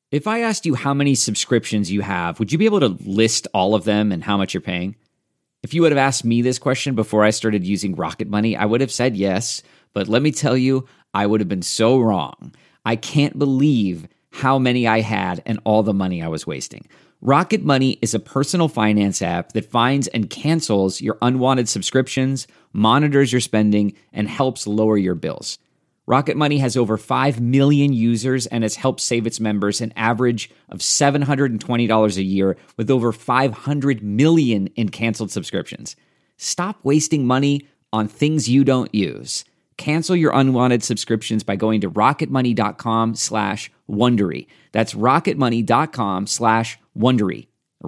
If I asked you how many subscriptions you have, would you be able to list all of them and how much you're paying? If you would have asked me this question before I started using Rocket Money, I would have said yes, but let me tell you, I would have been so wrong. I can't believe how many I had and all the money I was wasting. Rocket Money is a personal finance app that finds and cancels your unwanted subscriptions, monitors your spending, and helps lower your bills. Rocket Money has over 5 million users and has helped save its members an average of $720 a year with over 500 million in canceled subscriptions. Stop wasting money on things you don't use. Cancel your unwanted subscriptions by going to rocketmoney.com/Wondery. That's rocketmoney.com/Wondery.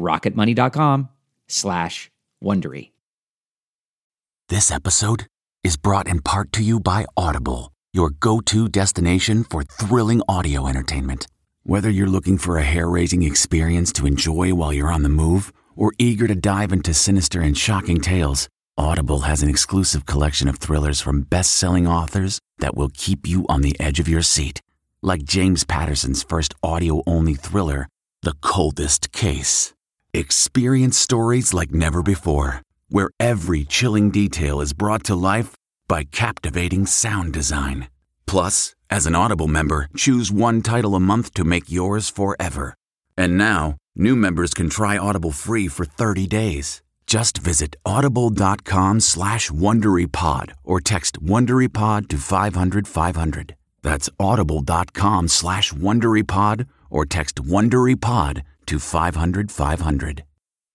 rocketmoney.com/Wondery. This episode is brought in part to you by Audible, your go-to destination for thrilling audio entertainment. Whether you're looking for a hair-raising experience to enjoy while you're on the move or eager to dive into sinister and shocking tales, Audible has an exclusive collection of thrillers from best-selling authors that will keep you on the edge of your seat. Like James Patterson's first audio-only thriller, The Coldest Case. Experience stories like never before, where every chilling detail is brought to life by captivating sound design. Plus, as an Audible member, choose one title a month to make yours forever. And now, new members can try Audible free for 30 days. Just visit audible.com/WonderyPod or text WonderyPod to 500-500. That's audible.com/WonderyPod or text WonderyPod to 500-500.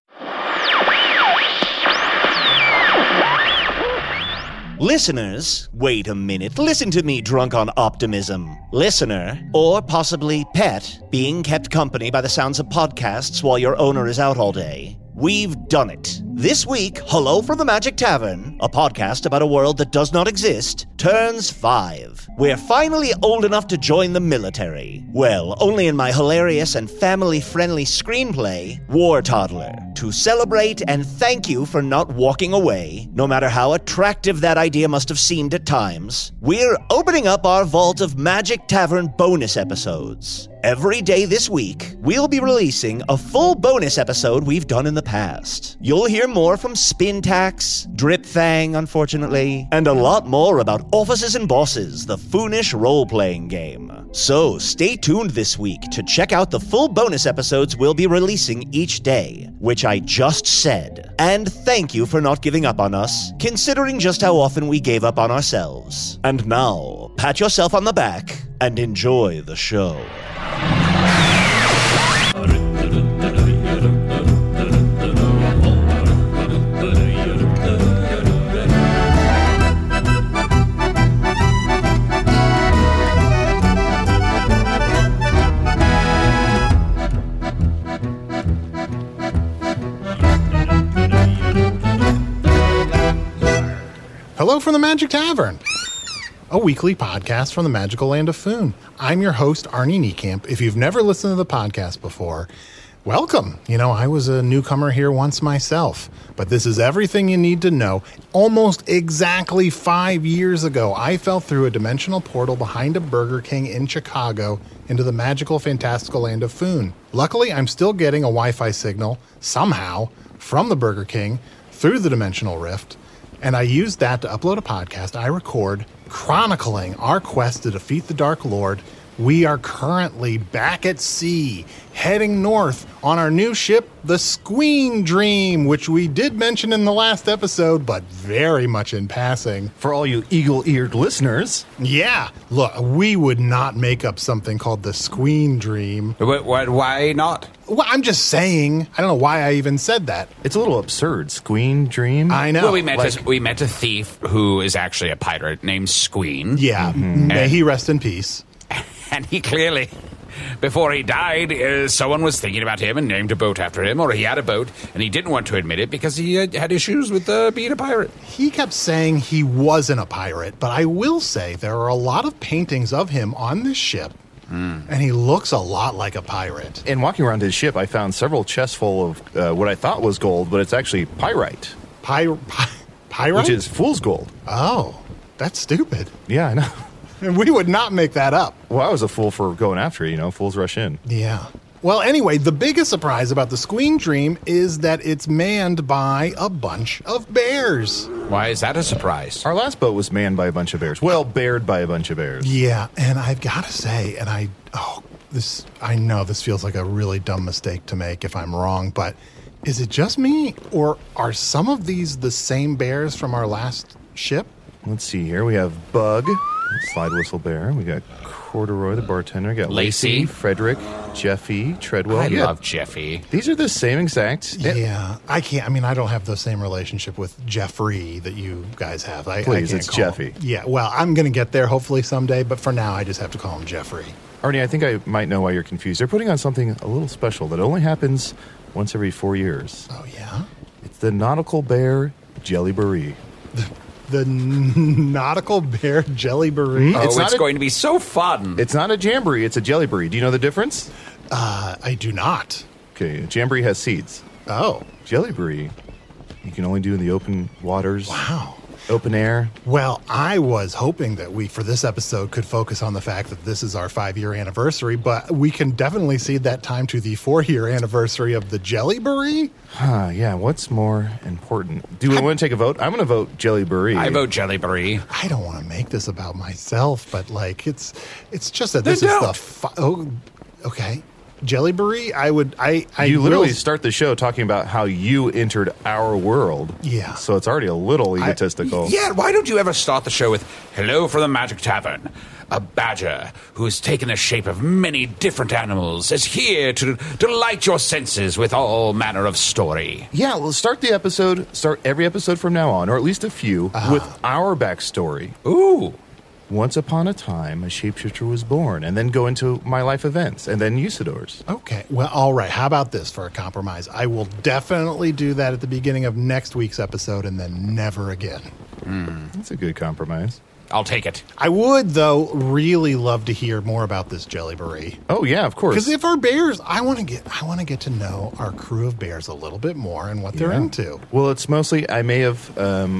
Listeners, wait a minute. Listen to me, drunk on optimism. Listener, or possibly pet, being kept company by the sounds of podcasts while your owner is out all day. We've done it. This week, Hello from the Magic Tavern, a podcast about a world that does not exist, turns 5. We're finally old enough to join the military. Well, only in my hilarious and family-friendly screenplay, War Toddler. To celebrate and thank you for not walking away, no matter how attractive that idea must have seemed at times, we're opening up our vault of Magic Tavern bonus episodes. Every day this week, we'll be releasing a full bonus episode we've done in the past. You'll hear more from Spintax, Drip Fang, unfortunately, and a lot more about Offices and Bosses, the Foonish role-playing game. So stay tuned this week to check out the full bonus episodes we'll be releasing each day, which I just said. And thank you for not giving up on us, considering just how often we gave up on ourselves. And now, pat yourself on the back and enjoy the show. Hello from the Magic Tavern, a weekly podcast from the magical land of Foon. I'm your host, Arnie Niekamp. If you've never listened to the podcast before, welcome. You know, I was a newcomer here once myself, but this is everything you need to know. Almost exactly 5 years ago, I fell through a dimensional portal behind a Burger King in Chicago into the magical, fantastical land of Foon. Luckily, I'm still getting a Wi-Fi signal, somehow, from the Burger King through the dimensional rift, and I used that to upload a podcast I record chronicling our quest to defeat the Dark Lord. We are currently back at sea, heading north on our new ship, the Squeen Dream, which we did mention in the last episode, but very much in passing. For all you eagle-eared listeners. Yeah, look, we would not make up something called the Squeen Dream. Why not? Well, I'm just saying. I don't know why I even said that. It's a little absurd. Squeen Dream? I know. Well, we met a thief who is actually a pirate named Squeen. Yeah, may he rest in peace. And he clearly, before he died, someone was thinking about him and named a boat after him, or he had a boat, and he didn't want to admit it because he had issues with being a pirate. He kept saying he wasn't a pirate, but I will say there are a lot of paintings of him on this ship, and he looks a lot like a pirate. In walking around his ship, I found several chests full of what I thought was gold, but it's actually pyrite. Pyrite? Which is fool's gold. Oh, that's stupid. Yeah, I know. And we would not make that up. Well, I was a fool for going after it, fools rush in. Yeah. Well, anyway, the biggest surprise about the Squeen Dream is that it's manned by a bunch of bears. Why is that a surprise? Our last boat was manned by a bunch of bears. Well, bared by a bunch of bears. Yeah, and I've got to say, I know this feels like a really dumb mistake to make if I'm wrong, but is it just me, or are some of these the same bears from our last ship? Let's see here. We have Bug, Slide Whistle Bear. We got Corduroy, the bartender. We got Lacey. Frederick, Jeffy, Treadwell. I love Jeffy. These are the same exact. Yeah, I don't have the same relationship with Jeffrey that you guys have. Please, it's Jeffy. Yeah, well, I'm going to get there hopefully someday, but for now I just have to call him Jeffrey. Arnie, I think I might know why you're confused. They're putting on something a little special that only happens once every 4 years. Oh, yeah? It's the Nautical Bear Jellyberry. The Nautical Bear Jellyberry? It's going to be so fun. It's not a jamboree, it's a jellyberry. Do you know the difference? I do not. Okay, a jamboree has seeds. Oh. Jellyberry, you can only do in the open waters. Wow. Open air. Well, I was hoping that we, for this episode, could focus on the fact that this is our 5-year anniversary, but we can definitely cede that time to the 4-year anniversary of the Jellyberry. Yeah, what's more important? Do we want to take a vote? I'm going to vote Jellyberry. I vote Jellyberry. I don't want to make this about myself, but it's just that this is the... okay. Jellyberry, you literally start the show talking about how you entered our world. Yeah. So it's already a little egotistical. Yeah, why don't you ever start the show with, "Hello from the Magic Tavern. A badger who has taken the shape of many different animals is here to delight your senses with all manner of story." Yeah, we'll start every episode from now on, or at least a few, with our backstory. Ooh. Once upon a time, a shapeshifter was born, and then go into my life events, and then Usador's. Okay, well, all right. How about this for a compromise? I will definitely do that at the beginning of next week's episode, and then never again. That's a good compromise. I'll take it. I would, though, really love to hear more about this Jellyberry. Oh yeah, of course. Because if our bears, I want to get to know our crew of bears a little bit more and what they're into. Well, it's mostly I may have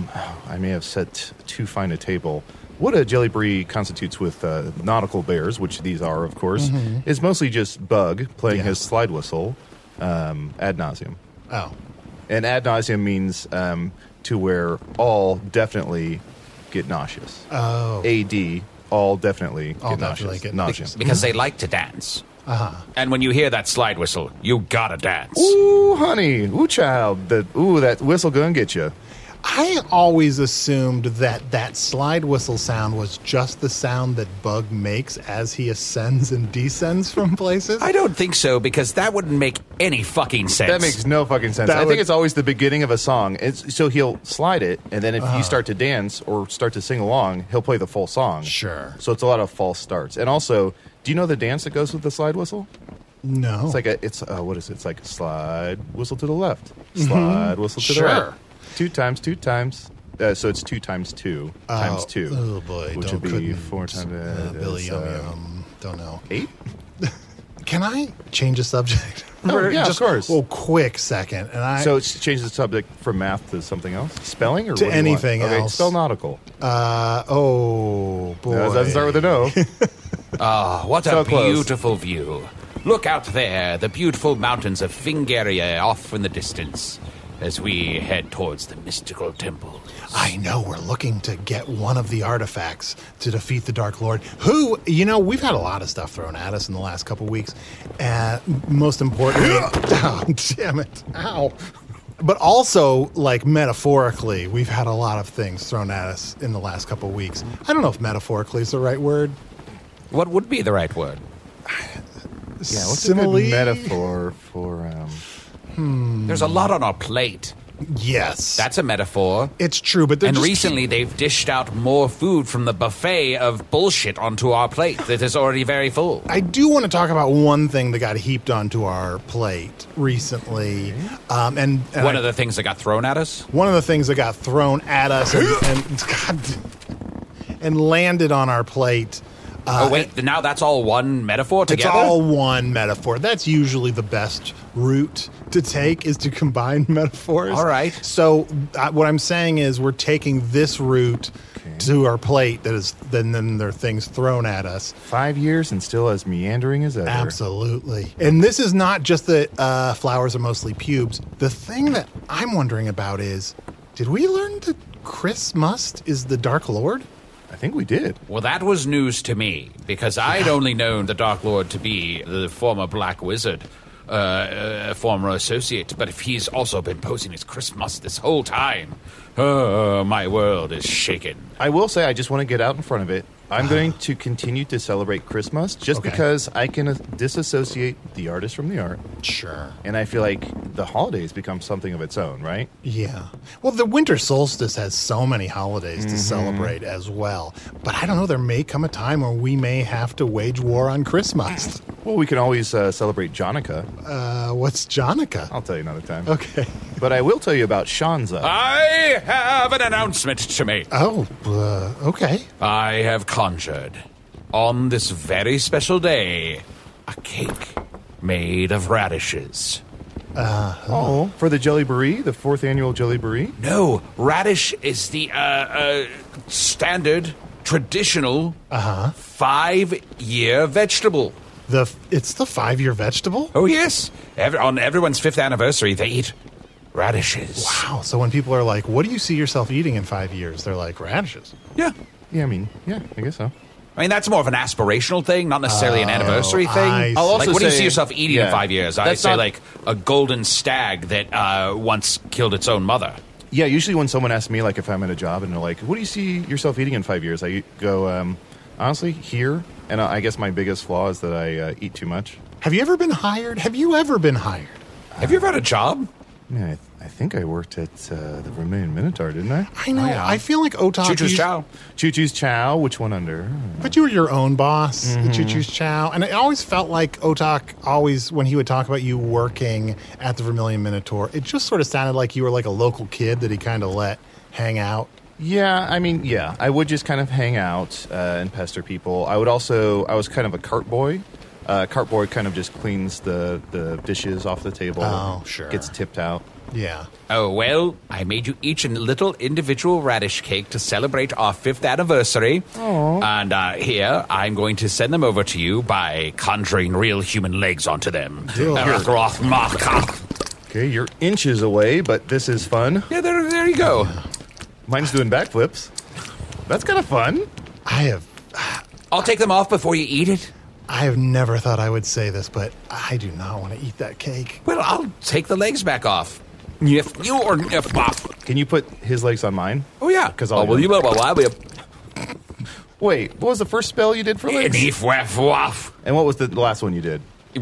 set too fine a table. What a Jellyberry constitutes with nautical bears, which these are, of course, is mostly just Bug playing his slide whistle ad nauseum. Oh. And ad nauseum means to where all definitely get nauseous. Oh. AD, all definitely get nauseous. Because they like to dance. And when you hear that slide whistle, you gotta dance. Ooh, honey. Ooh, child. That whistle gonna get you. I always assumed that slide whistle sound was just the sound that Bug makes as he ascends and descends from places. I don't think so, because that wouldn't make any fucking sense. That makes no fucking sense. I think it's always the beginning of a song. So he'll slide it, and then if you start to dance or start to sing along, he'll play the full song. Sure. So it's a lot of false starts. And also, do you know the dance that goes with the slide whistle? No. It's like what is it? It's like slide whistle to the left, slide whistle to the right. 2 times, 2 times. So it's 2 times 2 times 2. Oh boy, which would be 4 times. Billy Yum. Don't know. 8. Can I change the subject? Oh, yeah, just of course. A quick second. So it's change the subject from math to something else? Spelling or to what do you anything want? else? Okay, spell nautical. Oh boy, no, it doesn't start with an O. What So a close. beautiful view. Look out there, the beautiful mountains of Fingaria off in the distance, as we head towards the mystical temple. I know, we're looking to get one of the artifacts to defeat the Dark Lord, who, we've had a lot of stuff thrown at us in the last couple weeks. Most importantly, oh, damn it, ow. But also, metaphorically, we've had a lot of things thrown at us in the last couple weeks. I don't know if metaphorically is the right word. What would be the right word? Yeah, what's a good metaphor for... There's a lot on our plate. Yes. That's a metaphor. It's true, but recently they've dished out more food from the buffet of bullshit onto our plate that is already very full. I do want to talk about one thing that got heaped onto our plate recently. And one of the things that got thrown at us? One of the things that got thrown at us and landed on our plate. Now that's all one metaphor together? It's all one metaphor. That's usually the best route to take, is to combine metaphors. All right. So what I'm saying is we're taking this route to our plate then there are things thrown at us. 5 years and still as meandering as ever. Absolutely. And this is not just that flowers are mostly pubes. The thing that I'm wondering about is, did we learn that Chris Must is the Dark Lord? I think we did. Well, that was news to me, because I'd only known the Dark Lord to be the former Black Wizard, former associate. But if he's also been posing as Chris Must this whole time, my world is shaken. I will say, I just want to get out in front of it. I'm going to continue to celebrate Christmas just because I can disassociate the artist from the art. Sure. And I feel like the holidays become something of its own, right? Yeah. Well, the winter solstice has so many holidays to celebrate as well. But I don't know, there may come a time where we may have to wage war on Christmas. Well, we can always celebrate Jonica. What's Jonica? I'll tell you another time. Okay. But I will tell you about Shanza. I have an announcement to make. Oh, okay. I have conjured, on this very special day, a cake made of radishes. Oh, for the Jelly Brie, the 4th annual Jelly Brie? No, radish is the standard, traditional 5-year vegetable. It's the 5-year vegetable? Oh, yes. On everyone's 5th anniversary, they eat radishes. Wow. So when people are like, what do you see yourself eating in 5 years? They're like, radishes. Yeah. Yeah, I guess so. I mean, that's more of an aspirational thing, not necessarily an anniversary thing. I see. I'll also Like, what do you say- see yourself eating in 5 years? I That's say, not- like, a golden stag that once killed its own mother. Yeah, usually when someone asks me, like, if I'm at a job and they're like, what do you see yourself eating in 5 years? I go, honestly, here. And I guess my biggest flaw is that I eat too much. Have you ever been hired? Have you ever been hired? Have you ever had a job? Yeah, I think I worked at the Vermilion Minotaur, didn't I? I know. I feel like Otaku. Choo-choo's chow. Choo Choo's Chow, which one under? But you were your own boss at Choo Choo's Chow. And I always felt like Otak always, when he would talk about you working at the Vermilion Minotaur, it just sort of sounded like you were like a local kid that he kind of let hang out. Yeah, I mean, yeah. I would just kind of hang out and pester people. I was kind of a cart boy. Cart boy kind of just cleans the dishes off the table. Oh, sure. Gets tipped out. Yeah. Oh, well, I made you each a little individual radish cake to celebrate our 5th anniversary. Aww. And here, I'm going to send them over to you by conjuring real human legs onto them. Okay, you're inches away, but this is fun. Yeah, there you go. Mine's doing backflips. That's kind of fun. I'll take them off before you eat it. I have never thought I would say this, but I do not want to eat that cake. Well, I'll take the legs back off. If you or if off. Can you put his legs on mine? Oh, yeah. Because Wait, what was the first spell you did for legs? And what was the last one you did?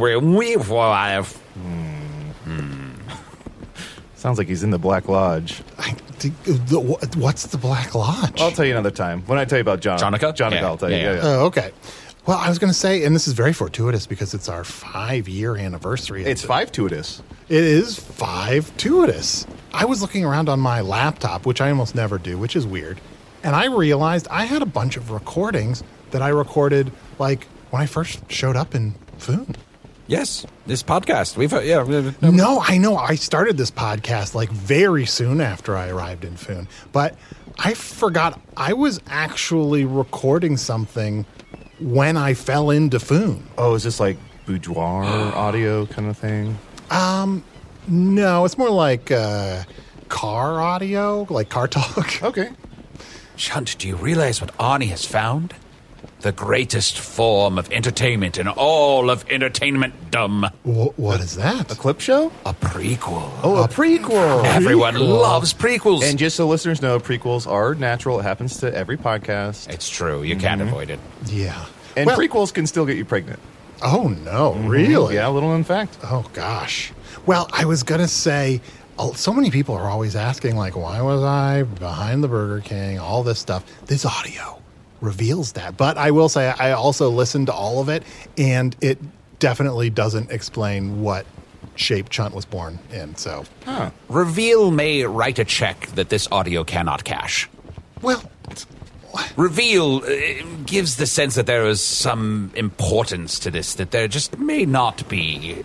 Sounds like he's in the Black Lodge. What's the Black Lodge? I'll tell you another time. When I tell you about Jonica? Yeah, I'll tell you. Yeah. Oh, okay. Well, I was going to say, and this is very fortuitous because it's our 5-year anniversary. It's 5-tuitous. It is 5-tuitous. I was looking around on my laptop, which I almost never do, which is weird. And I realized I had a bunch of recordings that I recorded, like, when I first showed up in Foon. Yes, this podcast. No, I know. I started this podcast, like, very soon after I arrived in Foon. But I forgot I was actually recording something when I fell into Foon. Oh, is this like boudoir audio kind of thing? No, it's more like car audio, like car talk. Okay. Shunt, do you realize what Arnie has found? The greatest form of entertainment in all of entertainment-dom. What is that? A clip show? A prequel. Oh, a prequel. Everyone loves prequels. And just so listeners know, prequels are natural. It happens to every podcast. It's true. You can't avoid it. Yeah. And prequels can still get you pregnant. Oh, no. Really? Yeah, a little known fact. Oh, gosh. Well, I was going to say, so many people are always asking, like, why was I behind the Burger King? All this stuff. This audio reveals that. But I will say, I also listened to all of it, and it definitely doesn't explain what shape Chunt was born in. So, Reveal may write a check that this audio cannot cash. well, Reveal gives the sense that there is some importance to this, that there just may not be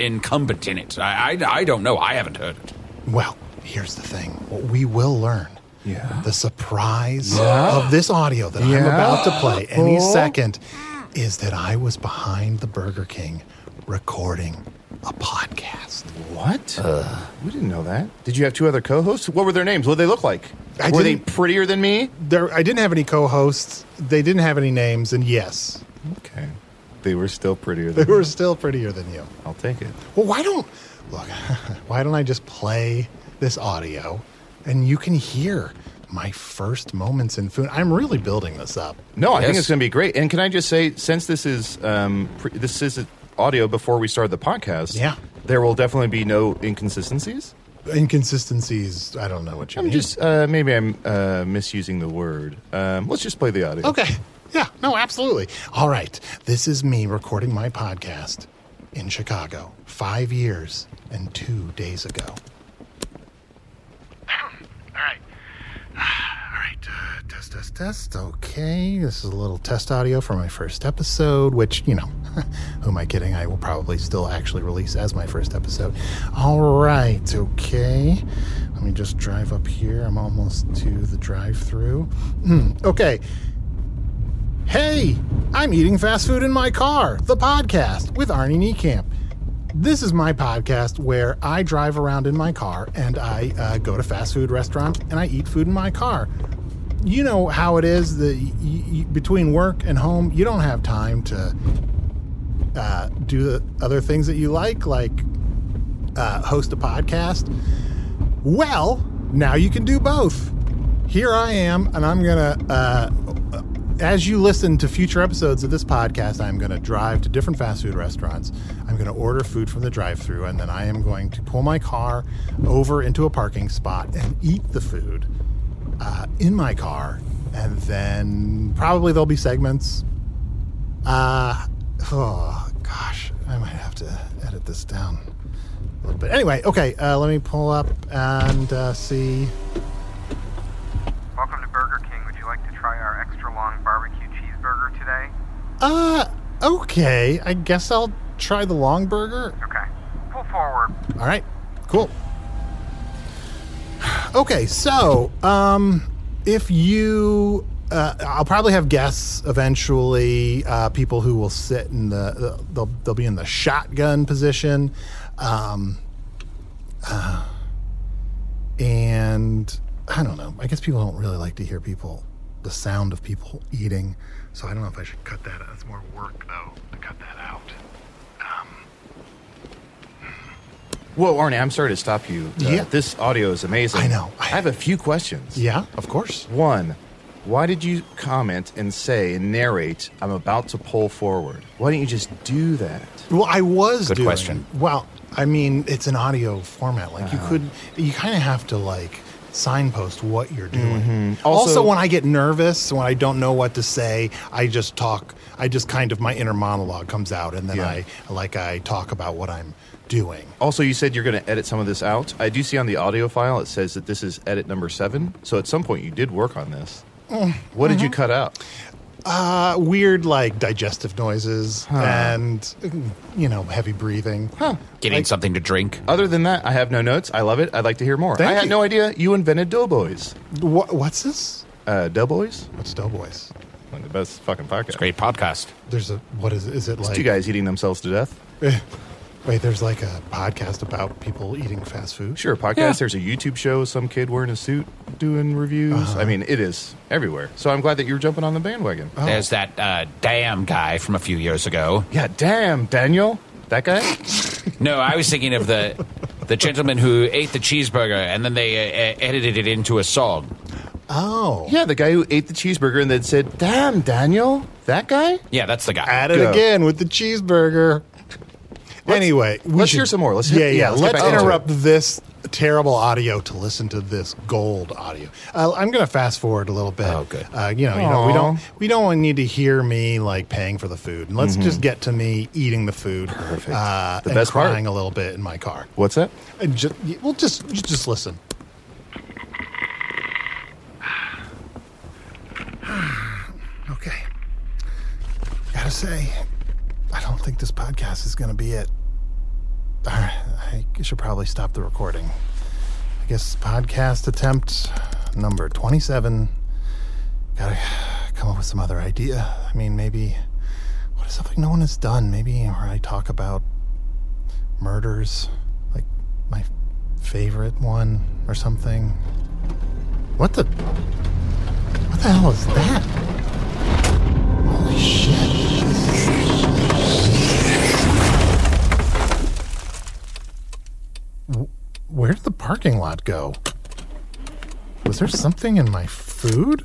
incumbent in it. I don't know. I haven't heard it. well, here's the thing. What we will learn the surprise of this audio that I'm about to play any second is that I was behind the Burger King recording a podcast. What? We didn't know that. Did you have two other co-hosts? What were their names? What did they look like? Were they prettier than me? I didn't have any co-hosts. They didn't have any names, and yes. Okay. They were still prettier than They were still prettier than you. I'll take it. Well, why don't I just play this audio and you can hear my first moments in food? I'm really building this up. No, I think it's going to be great. And can I just say, since this is audio before we started the podcast, there will definitely be no inconsistencies. Inconsistencies, I don't know what you mean. Maybe I'm misusing the word. Let's just play the audio. Okay. Yeah, no, absolutely. All right. This is me recording my podcast in Chicago 5 years and 2 days ago. All right. Test. Okay. This is a little test audio for my first episode, which, who am I kidding? I will probably still actually release as my first episode. All right. Okay. Let me just drive up here. I'm almost to the drive-thru. Okay. Hey, I'm eating fast food in my car, the podcast with Arnie Niekamp. This is my podcast where I drive around in my car and I go to fast food restaurants and I eat food in my car. You know how it is that between work and home, you don't have time to do the other things that you like host a podcast. Well, now you can do both. Here I am, and I'm going to... as you listen to future episodes of this podcast, I'm going to drive to different fast food restaurants. I'm going to order food from the drive-thru, and then I am going to pull my car over into a parking spot and eat the food in my car. And then probably there'll be segments. Oh, gosh. I might have to edit this down a little bit. Anyway, okay. Let me pull up and see... Welcome to Burger King. Would you like to try our extra long barbecue cheeseburger today? Okay. I guess I'll try the long burger. Okay. Pull forward. All right. Cool. Okay, so, if you... I'll probably have guests eventually, people who will sit in they'll be in the shotgun position. And... I don't know. I guess people don't really like to hear the sound of people eating. So I don't know if I should cut that out. It's more work, though, to cut that out. Whoa, Arnie, I'm sorry to stop you. This audio is amazing. I know. I have a few questions. Yeah, of course. One, why did you comment and say and narrate, I'm about to pull forward? Why didn't you just do that? Well, I was Good question. Well, I mean, it's an audio format. Like, you kind of have to, signpost what you're doing. Mm-hmm. Also, when I get nervous, when I don't know what to say, I just talk. I just kind of, my inner monologue comes out, and then I talk about what I'm doing. Also, you said you're going to edit some of this out. I do see on the audio file it says that this is edit number 7. So at some point you did work on this. What did you cut out? Weird, digestive noises and, heavy breathing. Getting something to drink. Other than that, I have no notes. I love it. I'd like to hear more. I had no idea you invented Doughboys. What's this? Doughboys? What's Doughboys? One of the best fucking podcasts. It's a great podcast. What is it? Is it it's two guys eating themselves to death. Wait, there's a podcast about people eating fast food? Sure, podcast. Yeah. There's a YouTube show, some kid wearing a suit doing reviews. I mean, it is everywhere. So I'm glad that you're jumping on the bandwagon. Oh. There's that damn guy from a few years ago. Yeah, damn, Daniel. That guy? No, I was thinking of the gentleman who ate the cheeseburger and then they edited it into a song. Oh. Yeah, the guy who ate the cheeseburger and then said, damn, Daniel. That guy? Yeah, that's the guy. At it again with the cheeseburger. Anyway, let's hear some more. Let's interrupt this terrible audio to listen to this gold audio. I'm going to fast forward a little bit. Oh, good. We don't need to hear me paying for the food. And let's just get to me eating the food. Perfect. The best crying a little bit in my car. What's that? Just listen. Okay. Gotta say, I don't think this podcast is going to be it. I should probably stop the recording. I guess podcast attempt number 27. Gotta come up with some other idea. I mean, maybe... What is something no one has done? Maybe where I talk about murders, like my favorite one or something. What the hell is that? Holy shit. Where did the parking lot go? Was there something in my food?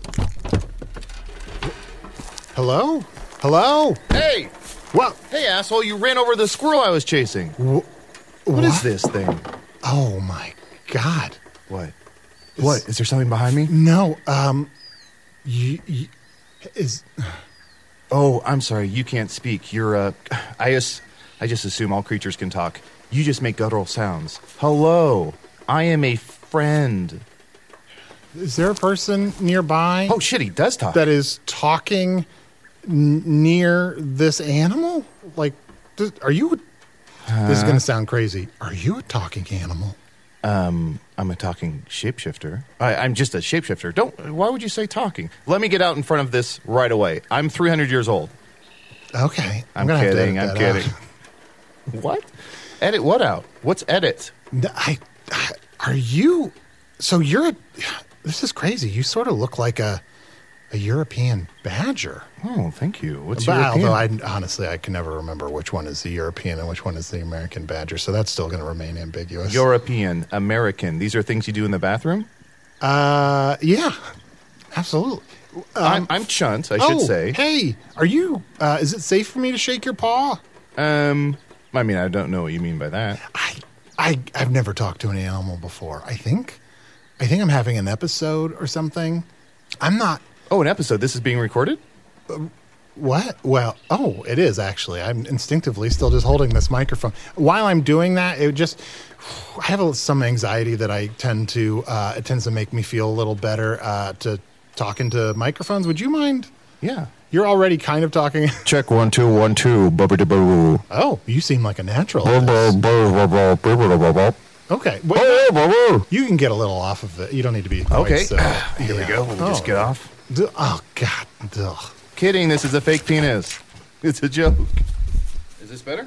Hello? Hello? Hey! What? Hey, asshole, you ran over the squirrel I was chasing. What is this thing? Oh my god. What? What? Is there something behind me? No, Oh, I'm sorry, you can't speak. You're, I just assume all creatures can talk. You just make guttural sounds. Hello, I am a friend. Is there a person nearby? Oh shit, he does talk. That is talking near this animal? Like, are you... This is going to sound crazy. Are you a talking animal? I'm a talking shapeshifter. I'm just a shapeshifter. Why would you say talking? Let me get out in front of this right away. I'm 300 years old. Okay. I'm kidding. I'm kidding. What? Edit what out? What's edit? Are you... So you're... This is crazy. You sort of look like a European badger. Oh, thank you. What's European? European? Honestly, I can never remember which one is the European and which one is the American badger, so that's still going to remain ambiguous. European, American. These are things you do in the bathroom? Yeah. Absolutely. I'm Chunt, I should say. Hey, are you... is it safe for me to shake your paw? I mean, I don't know what you mean by that. I've never talked to an animal before. I think I'm having an episode or something. I'm not... Oh, an episode. This is being recorded? What? Well, it is actually. I'm instinctively still just holding this microphone. While I'm doing that, I have some anxiety that it tends to make me feel a little better to talk into microphones. Would you mind? Yeah. You're already kind of talking. Check 1 2 1 2. Oh, you seem like a natural. Okay. You can get a little off of it. You don't need to be quite okay. So, here we go. We'll just get off. Oh, God. Ugh. Kidding. This is a fake penis. It's a joke. Is this better?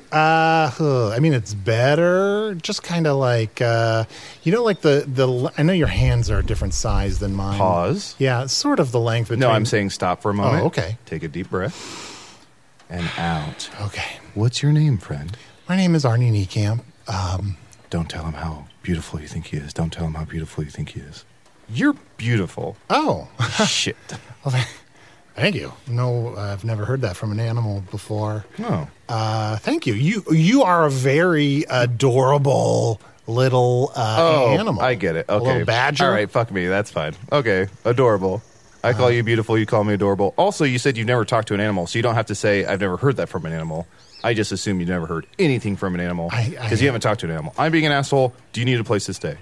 I mean, it's better. Just kind of like, like the. I know your hands are a different size than mine. Pause. Yeah, sort of the length between. No, I'm saying stop for a moment. Oh, okay. Take a deep breath. And out. Okay. What's your name, friend? My name is Arnie Niekamp. Don't tell him how beautiful you think he is. Don't tell him how beautiful you think he is. You're beautiful. Oh. Shit. Well, thank you. No, I've never heard that from an animal before. No. Thank you. You are a very adorable little animal. I get it. Okay. A little badger. All right, fuck me. That's fine. Okay, adorable. I call you beautiful. You call me adorable. Also, you said you've never talked to an animal, so you don't have to say, I've never heard that from an animal. I just assume you've never heard anything from an animal because you haven't talked to an animal. I'm being an asshole. Do you need a place to stay?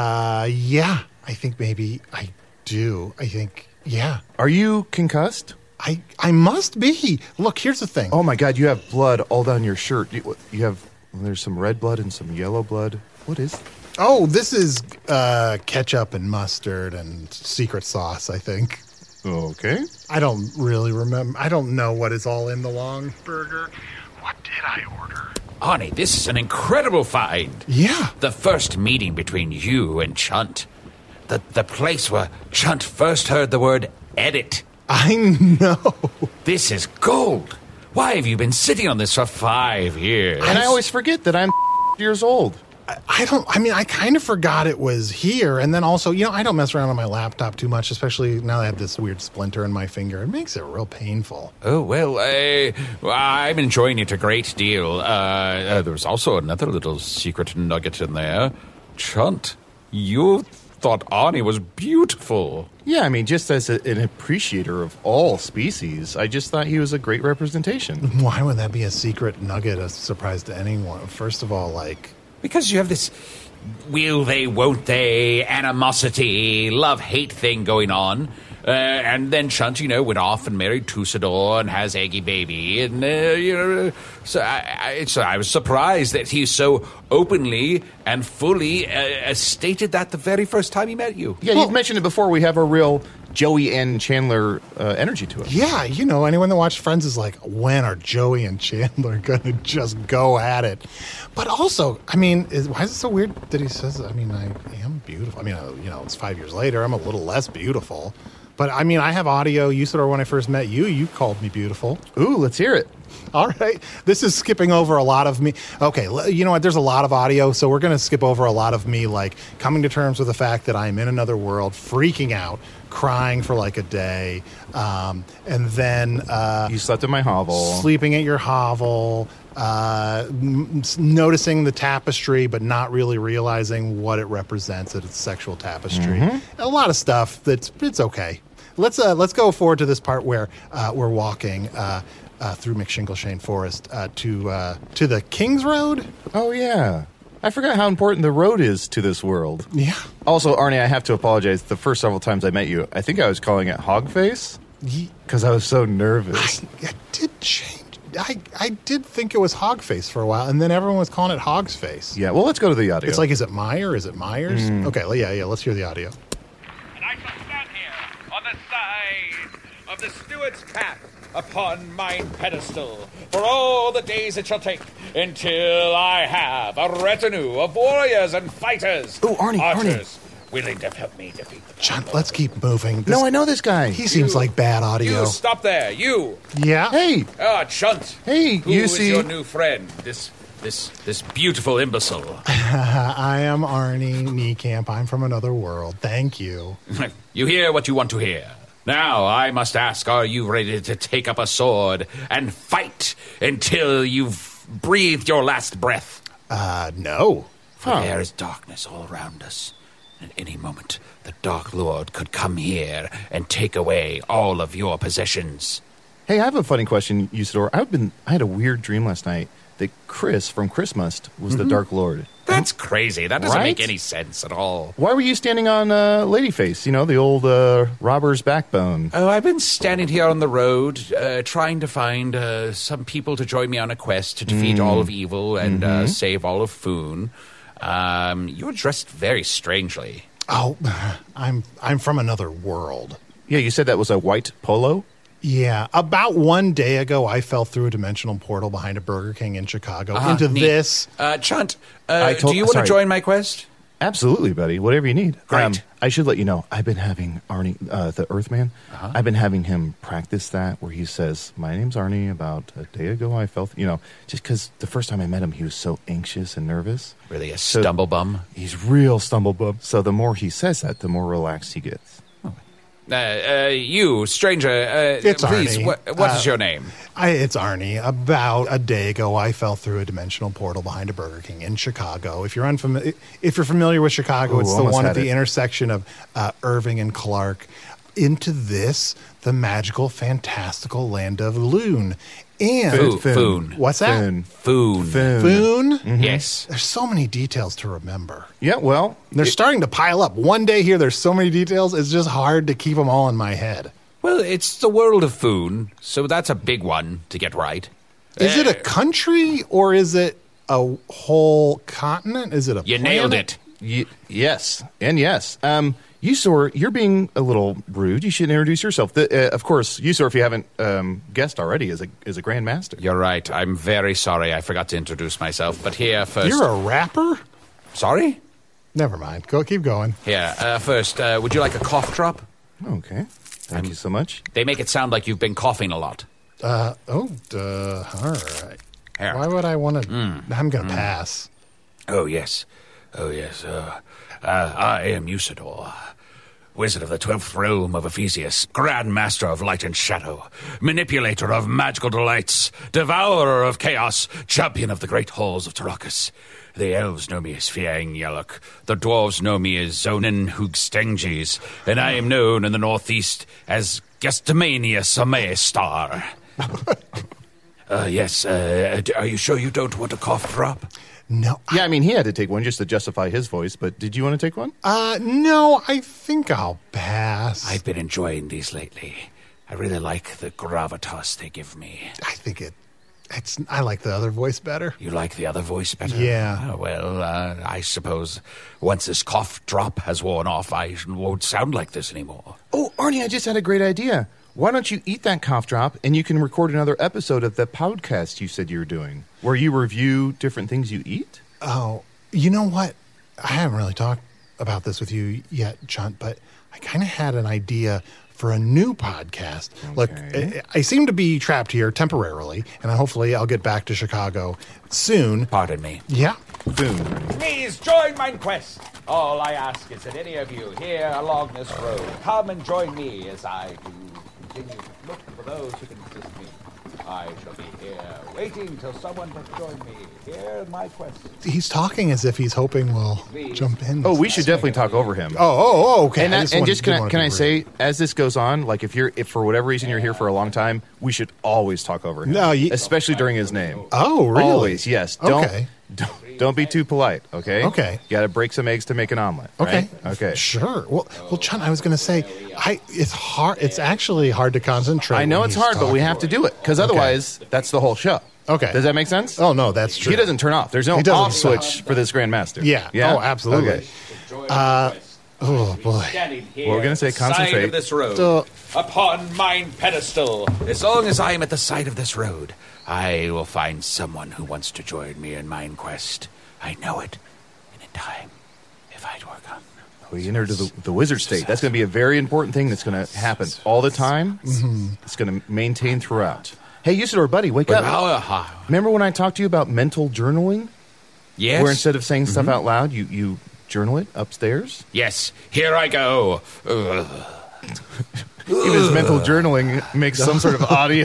Yeah. I think maybe I do. Yeah. Are you concussed? I must be. Look, here's the thing. Oh, my God. You have blood all down your shirt. There's some red blood and some yellow blood. What is... Oh, this is ketchup and mustard and secret sauce, I think. Okay. I don't really remember. I don't know what is all in the long burger. What did I order? Arnie, this is an incredible find. Yeah. The first meeting between you and Chunt. The place where Chunt first heard the word edit. I know. This is gold. Why have you been sitting on this for 5 years? And I always forget that I'm years old. I kind of forgot it was here. And then also, I don't mess around on my laptop too much, especially now that I have this weird splinter in my finger. It makes it real painful. Oh, well, I'm enjoying it a great deal. There was also another little secret nugget in there. Chunt, you thought Arnie was beautiful. Yeah, I mean, just as an appreciator of all species, I just thought he was a great representation. Why would that be a secret nugget, a surprise to anyone? First of all, because you have this will they, won't they, animosity, love-hate thing going on. And then Chunt, went off and married Tussador and has Eggy Baby. And, so I was surprised that he so openly and fully stated that the very first time he met you. Yeah, you've mentioned it before. We have a real Joey and Chandler energy to it. Yeah, anyone that watched Friends is like, when are Joey and Chandler going to just go at it? But also, why is it so weird that he says, I am beautiful. It's 5 years later. I'm a little less beautiful. But, I have audio. You said when I first met you, you called me beautiful. Ooh, let's hear it. All right. This is skipping over a lot of me. Okay, you know what? There's a lot of audio, so we're going to skip over a lot of me, like, coming to terms with the fact that I'm in another world, freaking out, crying for like a day, and then... you slept in my hovel. Sleeping at your hovel, noticing the tapestry, but not really realizing what it represents, that it's sexual tapestry. A lot of stuff it's okay. Let's go forward to this part where we're walking through McShingleshane Forest to the King's Road. Oh yeah, I forgot how important the road is to this world. Yeah. Also, Arnie, I have to apologize. The first several times I met you, I think I was calling it Hogface because I was so nervous. I did change. I did think it was Hogface for a while, and then everyone was calling it Hog's Face. Yeah. Well, let's go to the audio. It's like, is it Meyer? Is it Myers? Okay. Yeah. Let's hear the audio. And I shall stand here on the side of the steward's path upon mine pedestal for all the days it shall take until I have a retinue of warriors and fighters. Ooh, archers, willing to help me defeat the John, let's keep moving. No, I know this guy. He seems like bad audio. You stop there, you. Yeah. Hey. Chunt. Hey, Who you is see your new friend? This beautiful imbecile. I am Arnie Niekamp. I'm from another world. Thank you. You hear what you want to hear. Now, I must ask, are you ready to take up a sword and fight until you've breathed your last breath? No. For there is darkness all around us. At any moment, the Dark Lord could come here and take away all of your possessions. Hey, I have a funny question, Usador. I had a weird dream last night that Chris from Christmas was the Dark Lord. That's crazy. That doesn't Right? make any sense at all. Why were you standing on Ladyface? The old robber's backbone. Oh, I've been standing here on the road, trying to find some people to join me on a quest to defeat all of evil and save all of Foon. You're dressed very strangely. Oh, I'm from another world. Yeah, you said that was a white polo? Yeah. About 1 day ago, I fell through a dimensional portal behind a Burger King in Chicago into neat. this. Chunt, do you want to sorry. join my quest? Absolutely, buddy. Whatever you need. Great. I should let you know, I've been having Arnie, the Earthman, I've been having him practice that where he says, my name's Arnie, about a day ago I felt, just because the first time I met him, he was so anxious and nervous. Really a stumble bum? He's real stumble bum. So the more he says that, the more relaxed he gets. You, stranger, It's please, Arnie. what is your name? It's Arnie. About a day ago, I fell through a dimensional portal behind a Burger King in Chicago. If you're familiar with Chicago, it's the almost one had at the it. intersection of Irving and Clark. Into this, the magical, fantastical land of Loon. And Foon. What's that? Foon. Foon. Foon? Yes. There's so many details to remember. Yeah, well, They're starting to pile up. One day here, there's so many details, it's just hard to keep them all in my head. Well, it's the world of Foon, so that's a big one to get right. Is it a country or is it a whole continent? Is it a You planet? nailed it. yes, and yes. Usor, you're being a little rude. You should introduce yourself. Of course, Usor, if you haven't guessed already, is a Grand Master. You're right. I'm very sorry I forgot to introduce myself, but here first... You're a rapper? Sorry? Never mind. Keep going. Here, first, would you like a cough drop? Okay. Thank you so much. They make it sound like you've been coughing a lot. All right. Here. Why would I want to? I'm going to pass. Oh, yes. I am Usador, wizard of the 12th realm of Ephesius, Grand Master of light and shadow, manipulator of magical delights, devourer of chaos, champion of the great halls of Tarakas. The elves know me as Fiang Yalok, the dwarves know me as Zonin Hoogstengis, and I am known in the northeast as Gestamania Samaestar. Yes, are you sure you don't want a cough drop? No. Yeah, I mean, he had to take one just to justify his voice, but did you want to take one? No, I think I'll pass. I've been enjoying these lately. I really like the gravitas they give me. I think I like the other voice better. You like the other voice better? Yeah. Well, I suppose once this cough drop has worn off, I won't sound like this anymore. Oh, Arnie, I just had a great idea. Why don't you eat that cough drop and you can record another episode of the podcast you said you were doing, where you review different things you eat? Oh, you know what? I haven't really talked about this with you yet, Chunt, but I kind of had an idea for a new podcast. Okay. Look, I seem to be trapped here temporarily, and hopefully I'll get back to Chicago soon. Pardon me. Yeah. Boom. Please join mine quest. All I ask is that any of you here along this road come and join me as I do continue to look for those who can assist me. I shall be here waiting till someone will join me. Here in my quest. He's talking as if he's hoping we'll jump in. Oh, we should definitely talk over him. Okay. And can I say, as this goes on, like if for whatever reason you're here for a long time, we should always talk over him. No, especially during his name. Oh, really? Always, yes. Okay. Don't be too polite, okay? Okay. You got to break some eggs to make an omelet. Okay. Right? Okay. Sure. Well, Chunt, I was going to say, it's hard. It's actually hard to concentrate. I know when it's he's hard, but we talking. have to do it because otherwise, that's the whole show. Okay. Does that make sense? Oh no, that's true. He doesn't turn off. There's no He doesn't off switch for this Grandmaster. Yeah. Yeah. Oh, absolutely. Okay. Oh boy. Standing here Well, we're gonna say at the side concentrate. of this road, So- upon mine pedestal. As long as I am at the side of this road, I will find someone who wants to join me in mine quest. I know it. And in time, if I'd work on. We enter to the wizard state. That's going to be a very important thing that's going to happen all the time. Mm-hmm. It's going to maintain throughout. Hey, Usador, buddy, wake up. Remember when I talked to you about mental journaling? Yes. Where instead of saying stuff out loud, you journal it upstairs? Yes. Here I go. Even his mental journaling makes some sort of audio.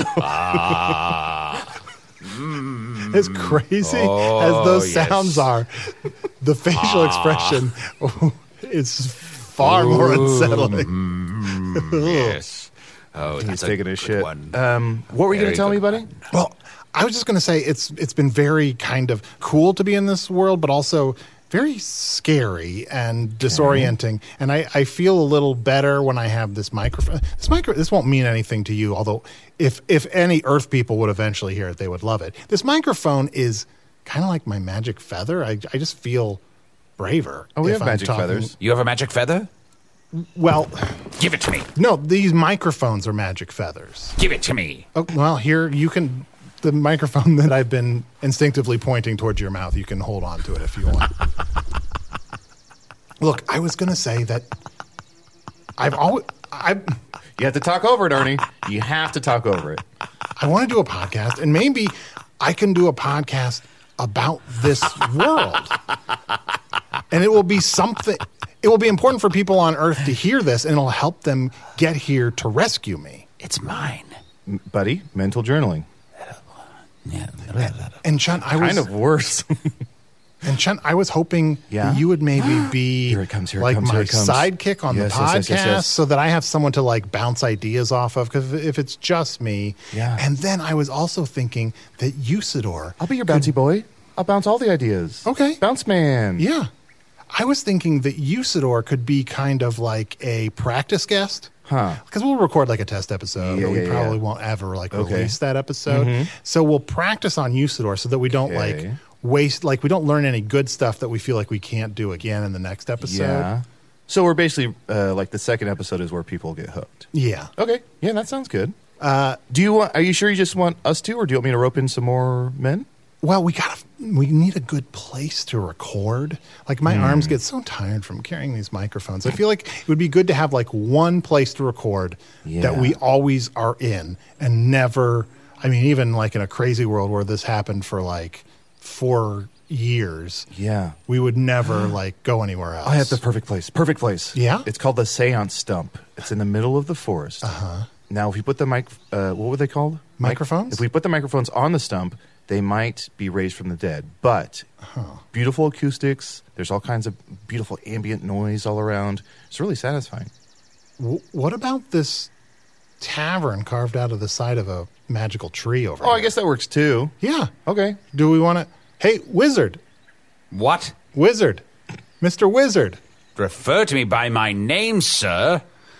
As crazy as those sounds are, the facial expression is far more unsettling. Yes. Oh, He's that's taking a good shit. one. What were you going Very to tell me, good buddy? one. Well, I was just going to say it's been very kind of cool to be in this world, but also very scary and disorienting. And I feel a little better when I have this microphone. This won't mean anything to you, although if any Earth people would eventually hear it, they would love it. This microphone is kind of like my magic feather. I just feel braver. Oh, we if have I'm magic talking- feathers. You have a magic feather? Well, Give it to me. no, these microphones are magic feathers. Give it to me. Oh, well, here you can. The microphone that I've been instinctively pointing towards your mouth, you can hold on to it if you want. Look, I was going to say that I You have to talk over it, Ernie. You have to talk over it. want to do a podcast, and maybe I can do a podcast about this world. And it will be something. It will be important for people on Earth to hear this, and it'll help them get here to rescue me. It's mine. Buddy, mental journaling. Yeah. And Chunt, Kind of worse. I was hoping that you would maybe be Here it comes, here it like comes, here my it comes. sidekick on Yes, the yes, podcast, yes, yes. so that I have someone to like bounce ideas off of. Because if it's just me, Yeah. And then I was also thinking that Usador, I'll be your bouncy boy. I'll bounce all the ideas. Okay. Bounce man. yeah, I was thinking that Usador could be kind of like a practice guest. Huh. Because we'll record like a test episode, Yeah, but we yeah, probably yeah. won't ever like Okay. release that episode. So we'll practice on Usador so that we don't like Okay. waste, like we don't learn any good stuff that we feel like we can't do again in the next episode. Yeah. So we're basically like the second episode is where people get hooked. Yeah. Okay. Yeah, that sounds good. Are you sure you just want us to, or do you want me to rope in some more men? Well, we need a good place to record. Like my arms get so tired from carrying these microphones. I feel like it would be good to have like one place to record that we always are in and never, I mean, even like in a crazy world where this happened for like 4 years, Yeah. we would never like go anywhere else. I have the perfect place. Perfect place. Yeah? It's called the Seance Stump. It's in the middle of the forest. Uh-huh. Now, if you put the what were they called? Microphones? If we put the microphones on the stump, they might be raised from the dead. But beautiful acoustics. There's all kinds of beautiful ambient noise all around. It's really satisfying. What about this tavern carved out of the side of a magical tree over Oh, here. I guess that works too. Yeah. Okay. Do we want to... Hey, Wizard. What? Wizard. Mr. Wizard. Refer to me by my name, sir.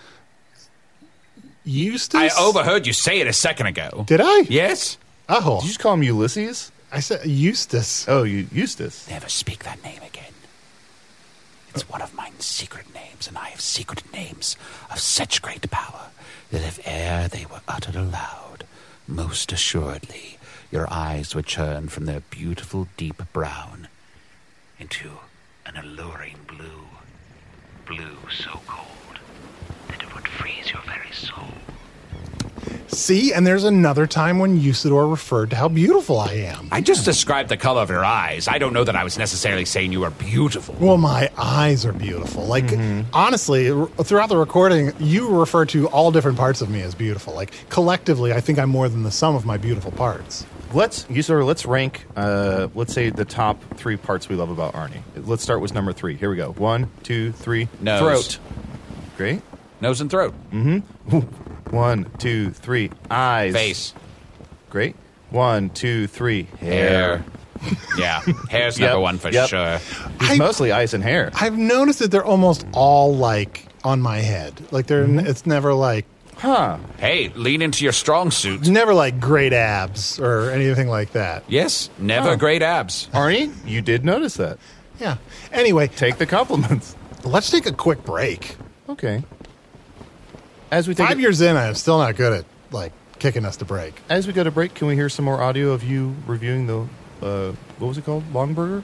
Eustace? I overheard you say it a second ago. Did I? Yes? Oh. Did you just call him Ulysses? I said Eustace. Oh, Eustace. Never speak that name again. It's one of mine secret names, and I have secret names of such great power that if e'er they were uttered aloud, most assuredly your eyes would turn from their beautiful deep brown into an alluring blue, blue so cold that it would freeze your very soul. See, and there's another time when Usador referred to how beautiful I am. I just described the color of your eyes. I don't know that I was necessarily saying you were beautiful. Well, my eyes are beautiful. Like, honestly, throughout the recording, you refer to all different parts of me as beautiful. Like, collectively, I think I'm more than the sum of my beautiful parts. Let's rank, let's say, the top 3 parts we love about Arnie. Let's start with number 3. Here we go. 1, 2, 3. Nose. Throat. Great. Nose and throat. 1, 2, 3. Eyes. Face. Great. 1, 2, 3. Hair. Yeah, hair's Yep, number one for yep. sure. It's mostly eyes and hair. I've noticed that they're almost all, like, on my head. Like, they're it's never, like, Huh. Hey, lean into your strong suit. never, like, great abs or anything like that. Yes, never great abs. Arnie, you did notice that. Yeah. Anyway, Take the compliments. let's take a quick break. Okay. As we take 5 years in, I'm still not good at, like, kicking us to break. As we go to break, can we hear some more audio of you reviewing the what was it called? Long Burger?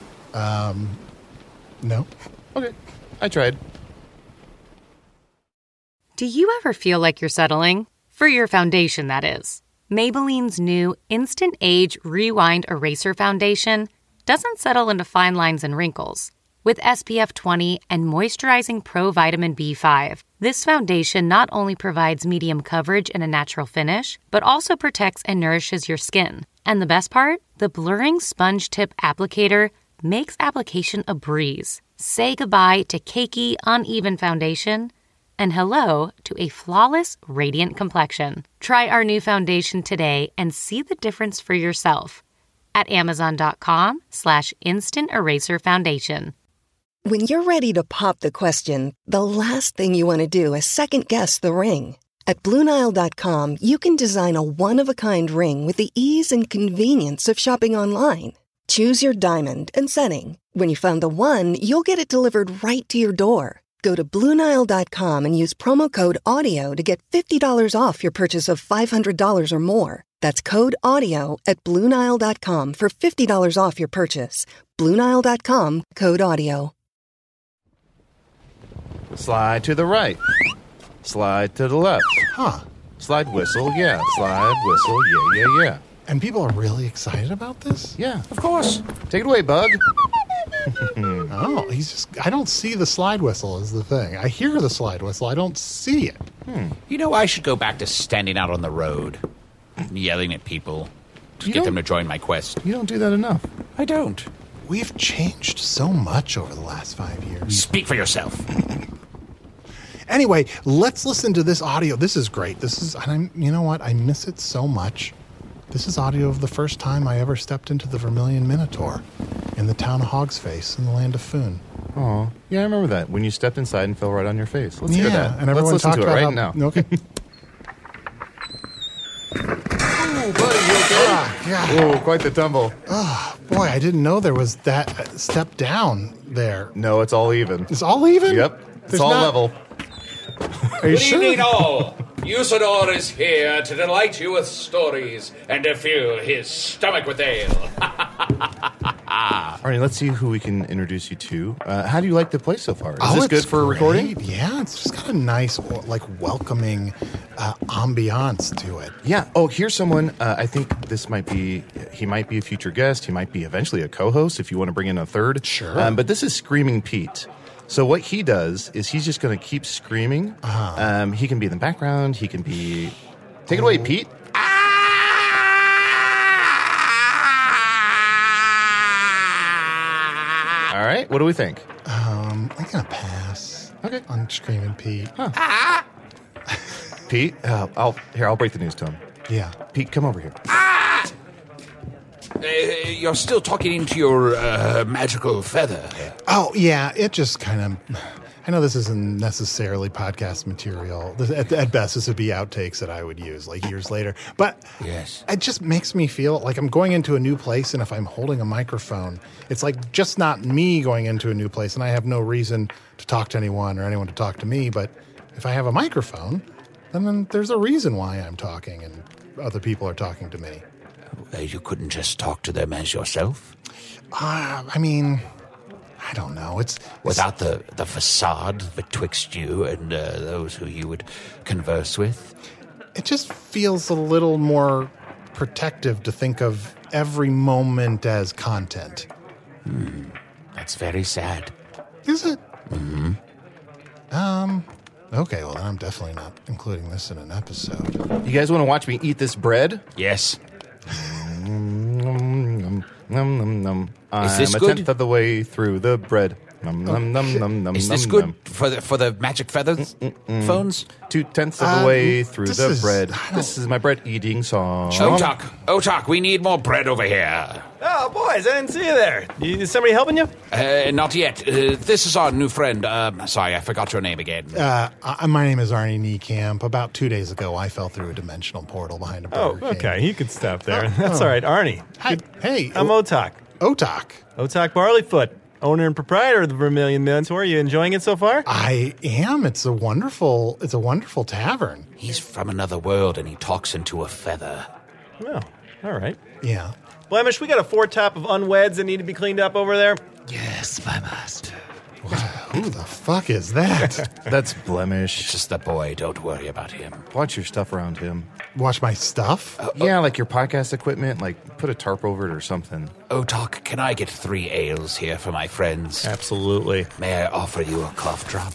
No? Okay. I tried. Do you ever feel like you're settling? For your foundation, that is. Maybelline's new Instant Age Rewind Eraser Foundation doesn't settle into fine lines and wrinkles. With SPF 20 and moisturizing Pro Vitamin B5, this foundation not only provides medium coverage and a natural finish, but also protects and nourishes your skin. And the best part? The blurring sponge tip applicator makes application a breeze. Say goodbye to cakey, uneven foundation and hello to a flawless, radiant complexion. Try our new foundation today and see the difference for yourself at Amazon.com/Instant Eraser Foundation. When you're ready to pop the question, the last thing you want to do is second-guess the ring. At BlueNile.com, you can design a one-of-a-kind ring with the ease and convenience of shopping online. Choose your diamond and setting. When you find the one, you'll get it delivered right to your door. Go to BlueNile.com and use promo code AUDIO to get $50 off your purchase of $500 or more. That's code AUDIO at BlueNile.com for $50 off your purchase. BlueNile.com, code AUDIO. Slide to the right. Slide to the left. Huh. Slide whistle, yeah. Slide whistle, yeah. And people are really excited about this? Yeah, of course. Take it away, Bug. Oh, I don't see the slide whistle is the thing. I hear the slide whistle. I don't see it. You know, I should go back to standing out on the road, yelling at people to get them to join my quest. You don't do that enough. I don't. We've changed so much over the last 5 years. Speak for yourself. Anyway, let's listen to this audio. This is great. You know what? I miss it so much. This is audio of the first time I ever stepped into the Vermilion Minotaur in the town of Hogsface in the land of Foon. Oh, yeah, I remember that. When you stepped inside and fell right on your face. Let's hear that. And everyone Let's listen talked to it about right now. Okay. Oh, buddy, you okay? Oh, quite the tumble. Boy, I didn't know there was that step down there. No, it's all even. It's all even? Yep. It's There's all not- level. Are you Good sure? evening, all. Usador is here to delight you with stories and to fill his stomach with ale. Arnie, let's see who we can introduce you to. How do you like the place so far? Is this it's good for recording? great. Yeah, it's just got a nice, like, welcoming ambiance to it. Yeah. Oh, here's someone. I think he might be a future guest. He might be eventually a co-host if you want to bring in a third. Sure. But this is Screaming Pete. So what he does is he's just going to keep screaming. He can be in the background. He can be... Take it away, Pete. All right. What do we think? I'm going to pass. Okay. On Screaming Pete. Pete, I'll break the news to him. Yeah. Pete, come over here. You're still talking into your magical feather. Oh, yeah, it just kind of... I know this isn't necessarily podcast material. At best, this would be outtakes that I would use, like, years later. But yes, it just makes me feel like I'm going into a new place, and if I'm holding a microphone, it's like just not me going into a new place, and I have no reason to talk to anyone or anyone to talk to me. But if I have a microphone, then there's a reason why I'm talking, and other people are talking to me. You couldn't just talk to them as yourself? I mean... I don't know. It's without the facade betwixt you and those who you would converse with? It just feels a little more protective to think of every moment as content. That's very sad. Is it? Mm-hmm. Okay, well, then I'm definitely not including this in an episode. You guys want to watch me eat this bread? Yes. Is this I'm good? a tenth of the way through the bread. Is this good for the magic feather phones? 2/10 of the way through this the is- bread. I don't- This is my bread eating song. Otak, we need more bread over here. Oh, boys, I didn't see you there. Is somebody helping you? Not yet. This is our new friend. Sorry, I forgot your name again. My name is Arnie Niekamp. About 2 days ago, I fell through a dimensional portal behind a Burger King. Okay, you can stop there. That's all right, Arnie. Hey, I'm Otak. Otak. Otak Barleyfoot, owner and proprietor of the Vermilion Millions. Are you enjoying it so far? I am. It's a wonderful tavern. He's from another world and he talks into a feather. Oh, all right. Yeah. Blemish, we got a 4-top of unweds that need to be cleaned up over there. Yes, my master. Who the fuck is that? That's Blemish. Just the boy. Don't worry about him. Watch your stuff around him. Watch my stuff? Yeah, like your podcast equipment. Like put a tarp over it or something. Otak, can I get 3 ales here for my friends? Absolutely. May I offer you a cough drop?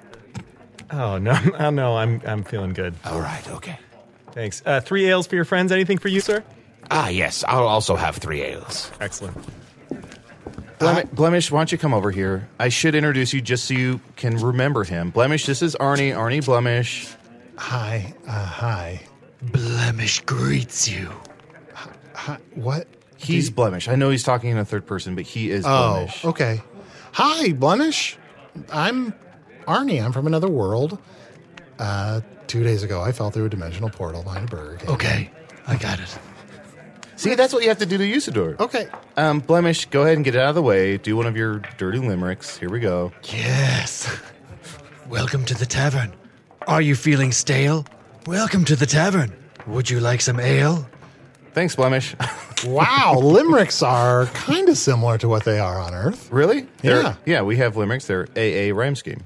Oh, no. Oh, no, I'm feeling good. All right, okay. Thanks. 3 ales for your friends. Anything for you, sir? Yes. I'll also have 3 ales. Excellent. Blemish, why don't you come over here? I should introduce you just so you can remember him. Blemish, this is Arnie. Arnie Blemish. Hi. Hi. Blemish greets you. Hi. What? He's Blemish. I know he's talking in a third person, but he is Blemish. Oh, okay. Hi, Blemish. I'm Arnie. I'm from another world. 2 days ago, I fell through a dimensional portal behind a Burger King. Okay, I got it. See, that's what you have to do to Usador. Okay. Blemish, go ahead and get it out of the way. Do one of your dirty limericks. Here we go. Yes. Welcome to the tavern. Are you feeling stale? Welcome to the tavern. Would you like some ale? Thanks, Blemish. Wow, limericks are kind of similar to what they are on Earth. Really? Yeah. Yeah, we have limericks. They're AA rhyme scheme.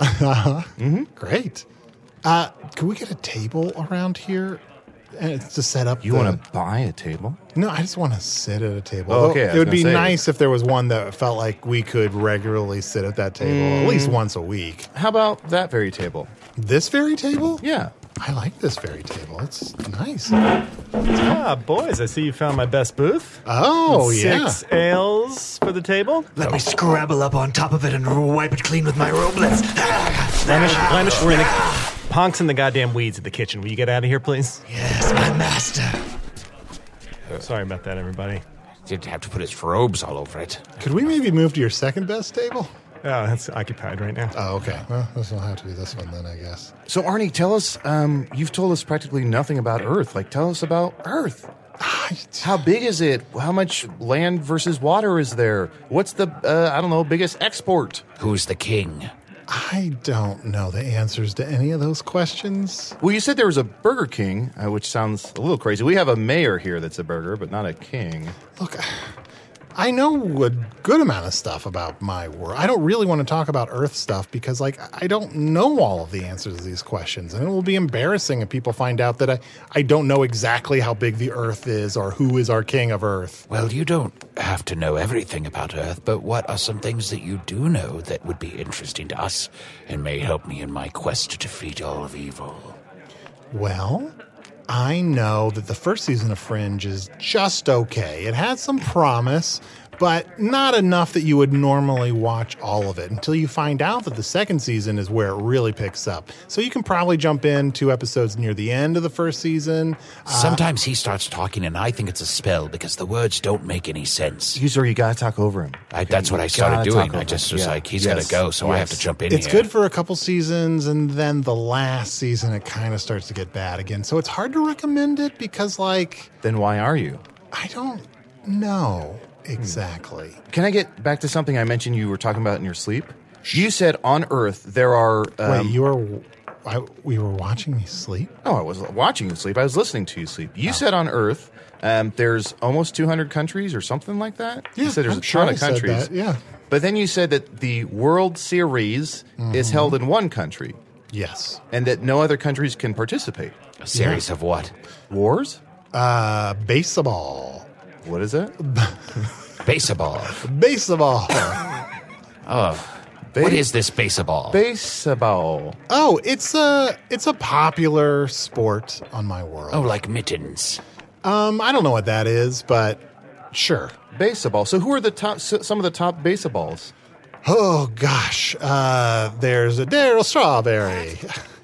Great. Could we get a table around here to set up? You want to buy a table? No, I just want to sit at a table. Oh, okay. It would be nice if there was one that felt like we could regularly sit at that table at least once a week. How about that very table? This very table? Yeah. I like this very table. It's nice. Ah, boys, I see you found my best booth. Oh, 6 ales for the table. Let me scrabble up on top of it and wipe it clean with my roblets. Blemish, we're in the... Ponk's in the goddamn weeds at the kitchen. Will you get out of here, please? Yes, my master. Sorry about that, everybody. Didn't have to put his robes all over it. Could we maybe move to your second best table? Oh, that's occupied right now. Oh, okay. Well, this will have to be this one then, I guess. So, Arnie, tell us, you've told us practically nothing about Earth. Like, tell us about Earth. How big is it? How much land versus water is there? What's the, biggest export? Who's the king? I don't know the answers to any of those questions. Well, you said there was a Burger King, which sounds a little crazy. We have a mayor here that's a burger, but not a king. Look, I know a good amount of stuff about my world. I don't really want to talk about Earth stuff because, I don't know all of the answers to these questions. And it will be embarrassing if people find out that I don't know exactly how big the Earth is or who is our king of Earth. Well, you don't have to know everything about Earth, but what are some things that you do know that would be interesting to us and may help me in my quest to defeat all of evil? Well, I know that the first season of Fringe is just okay. It had some promise, but not enough that you would normally watch all of it until you find out that the second season is where it really picks up. So you can probably jump in 2 episodes near the end of the first season. Sometimes he starts talking and I think it's a spell because the words don't make any sense. User, you gotta talk over him. That's what I started doing. I just was like, he's gotta go, so I have to jump in It's here. good for a couple seasons, and then the last season it kind of starts to get bad again. So it's hard to recommend it because, like... Then why are you? I don't know exactly. Can I get back to something I mentioned you were talking about in your sleep? You said on Earth there are... Wait, we were watching me sleep? Oh, I was watching you sleep. I was listening to you sleep. You said on Earth there's almost 200 countries or something like that? Yeah, you said there's I'm a sure ton I of said countries. that, yeah. But then you said that the World Series is held in one country. Yes. And that no other countries can participate. A series of what? Wars? Baseball. What is that? Baseball. Baseball. What is this baseball? Baseball. Oh, it's a popular sport on my world. Oh, like mittens. I don't know what that is, but sure. Baseball. So who are the top? Some of the top baseballs? Oh gosh, there's a Daryl Strawberry.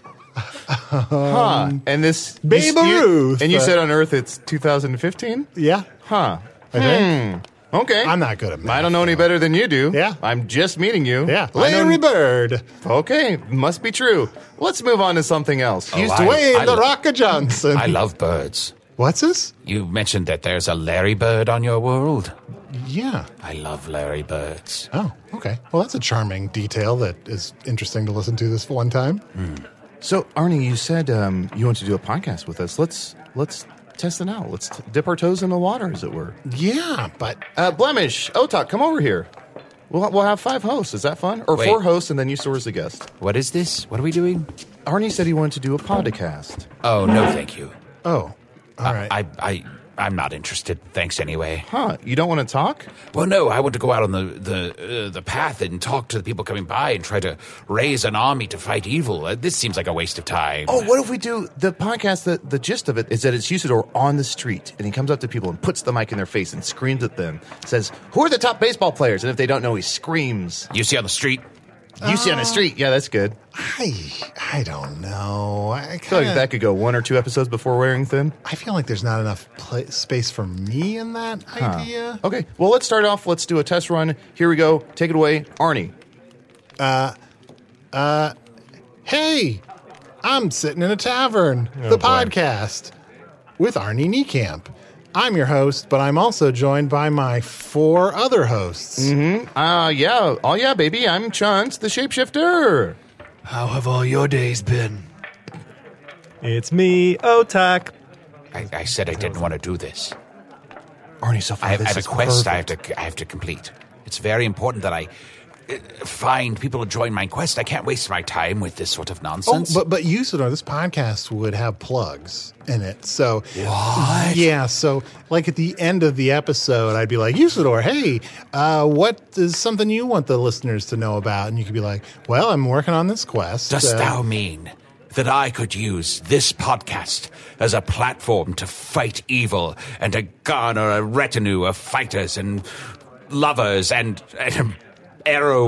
And this Babe Ruth. And you said on Earth it's 2015? Yeah. Huh. I think. Okay. I'm not good at math. I don't know any better than you do. Yeah. I'm just meeting you. Yeah. Larry Bird. Okay. Must be true. Let's move on to something else. He's Dwayne the Rocker Johnson. I love birds. What's this? You mentioned that there's a Larry Bird on your world. Yeah. I love Larry Birds. Oh, okay. Well, that's a charming detail that is interesting to listen to this one time. So, Arnie, you said you want to do a podcast with us. Let's test it out. Let's dip our toes in the water, as it were. Yeah, but... Blemish, Otak, come over here. We'll have 5 hosts. Is that fun? Or Wait. 4 hosts and then you serve as a guest. What is this? What are we doing? Arnie said he wanted to do a podcast. Oh, no, thank you. Oh, all right. I'm not interested. Thanks anyway. Huh? You don't want to talk? Well, no. I want to go out on the path and talk to the people coming by and try to raise an army to fight evil. This seems like a waste of time. Oh, what if we do the podcast? The gist of it is that it's Usador on the street, and he comes up to people and puts the mic in their face and screams at them. Says, "Who are the top baseball players?" And if they don't know, he screams. You see on the street? You see on the street. Yeah, that's good. I don't know. I feel like that could go 1 or 2 episodes before wearing thin. I feel like there's not enough space for me in that idea. Okay, well, let's start off. Let's do a test run. Here we go. Take it away, Arnie. Hey, I'm sitting in a tavern, the podcast, with Arnie Niekamp. I'm your host, but I'm also joined by my 4 other hosts. Yeah. Oh, yeah, baby. I'm Chance, the shapeshifter. How have all your days been? It's me, Otak. I said I didn't want to do this. Arnie, so far, I have this a is quest perfect. I have to complete. It's very important that I find people to join my quest. I can't waste my time with this sort of nonsense. Oh, but Usador, this podcast would have plugs in it. So what? Yeah, so like at the end of the episode, I'd be like, Usador, hey, what is something you want the listeners to know about? And you could be like, well, I'm working on this quest. Dost thou mean that I could use this podcast as a platform to fight evil and to garner a retinue of fighters and lovers and arrow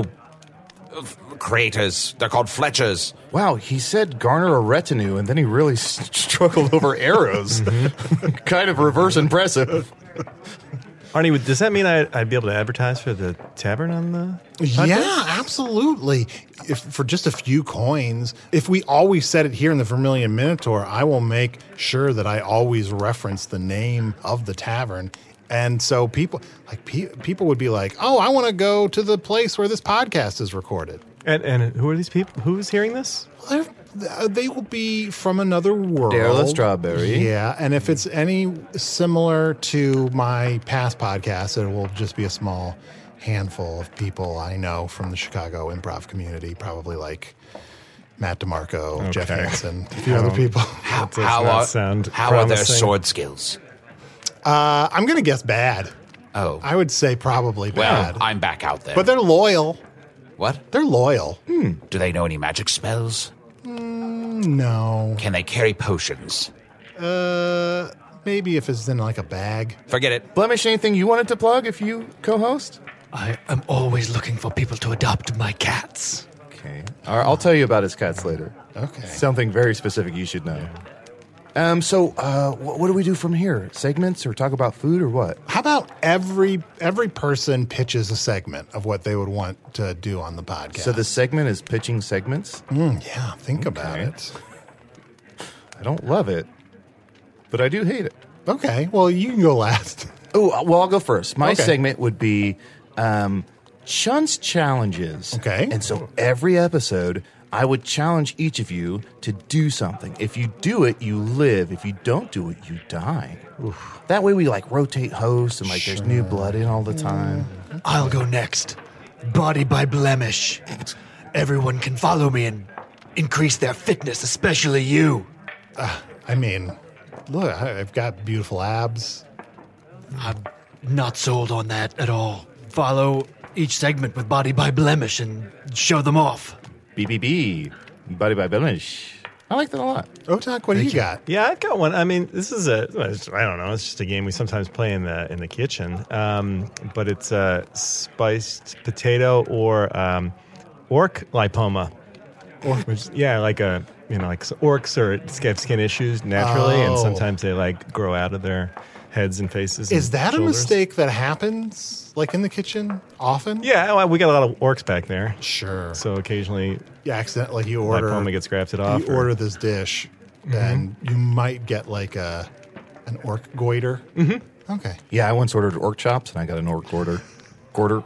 creators? They're called Fletchers. Wow, he said garner a retinue, and then he really struggled over arrows. Kind of reverse impressive. Arnie, does that mean I'd be able to advertise for the tavern on the podcast? Yeah, absolutely. For just a few coins. If we always said it here in the Vermilion Minotaur, I will make sure that I always reference the name of the tavern. And so people would be like, oh, I want to go to the place where this podcast is recorded. And who are these people? Who's hearing this? They will be from another world. Daryl Strawberry. Yeah, and if it's any similar to my past podcast, it will just be a small handful of people I know from the Chicago improv community, probably like Matt DeMarco, Jeff Hansen, a few other people. How are their sword skills? I'm going to guess bad. Oh. I would say probably bad. Well, I'm back out there. But they're loyal. What? They're loyal. Do they know any magic spells? No. Can they carry potions? maybe if it's in like a bag. Forget it. Blemish, anything you wanted to plug if you co-host? I am always looking for people to adopt my cats. Okay. All right, I'll tell you about his cats later. Okay. Something very specific you should know. So what do we do from here? Segments or talk about food or what? How about every person pitches a segment of what they would want to do on the podcast? So the segment is pitching segments? Yeah, think about it. I don't love it, but I do hate it. Okay, well, you can go last. Oh, well, I'll go first. My Okay. segment would be Chun's Challenges. Okay. And so every episode, I would challenge each of you to do something. If you do it, you live. If you don't do it, you die. Oof. That way we like rotate hosts and like there's new blood in all the time. I'll go next. Body by Blemish. Everyone can follow me and increase their fitness, especially you. I mean, look, I've got beautiful abs. I'm not sold on that at all. Follow each segment with Body by Blemish and show them off. BBB. Body by Blemish. I like that a lot. Otak, what do you got? Yeah, I've got one. I mean, this is I don't know. It's just a game we sometimes play in the kitchen. But it's spiced potato or orc lipoma. Which, yeah, like orcs have skin issues naturally, and sometimes they like grow out of their heads and faces. Is and that shoulders. a mistake that happens, like in the kitchen, often? Yeah, well, we got a lot of orcs back there. Sure. So occasionally, You accidentally, like you order, lipoma gets grafted off. you order this dish, and you might get like an orc goiter. Mm-hmm. Okay. Yeah, I once ordered orc chops and I got an orc goiter. Goiter.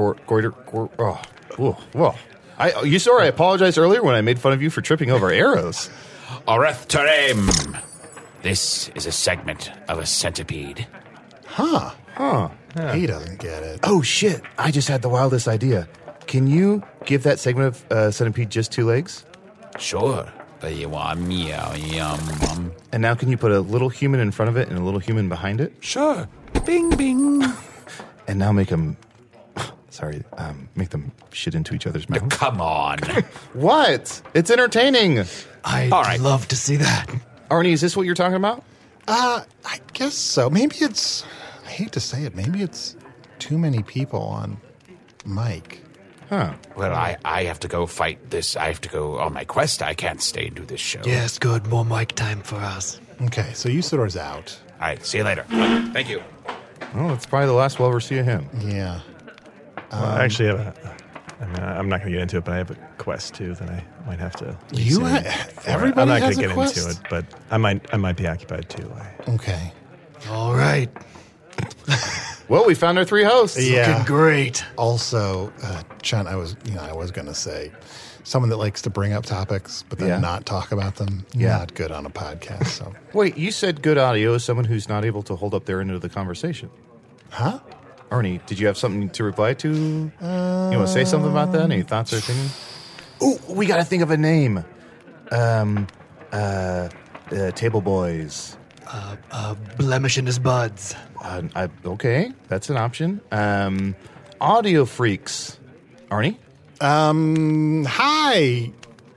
Oh, whoa. You sorry, I apologized earlier when I made fun of you for tripping over arrows. Oreth Terem. This is a segment of a centipede. Huh. He doesn't get it. Oh, shit. I just had the wildest idea. Can you give that segment of Centipede just 2 legs? Sure. But you want meow, yum. And now can you put a little human in front of it and a little human behind it? Sure. Bing, bing. And now make them... make them shit into each other's mouths. Come on. What? It's entertaining. I'd love to see that. Arnie, is this what you're talking about? I guess so. Maybe it's, I hate to say it, maybe it's too many people on mic. Huh. Well, I have to go fight this. I have to go on my quest. I can't stay and do this show. Yes, good. More mic time for us. Okay, so Usador's out. All right, see you later. Thank you. Well, it's probably the last we'll ever see of him. Yeah. Well, I actually have I'm not going to get into it, but I have a quest too that I might have to. Everybody I'm not has going to a get quest? into it, but I might be occupied too. Okay. All right. Well, we found our 3 hosts. Looking great. Also, Chun, I was going to say, someone that likes to bring up topics but then not talk about them, not good on a podcast. So. Wait, you said good audio is someone who's not able to hold up their end of the conversation. Huh? Arnie, did you have something to reply to? You want to say something about that? Any thoughts or opinions? Oh, we got to think of a name. Table Boys. Blemish in his buds. Okay, that's an option. Audio Freaks. Arnie? Hi.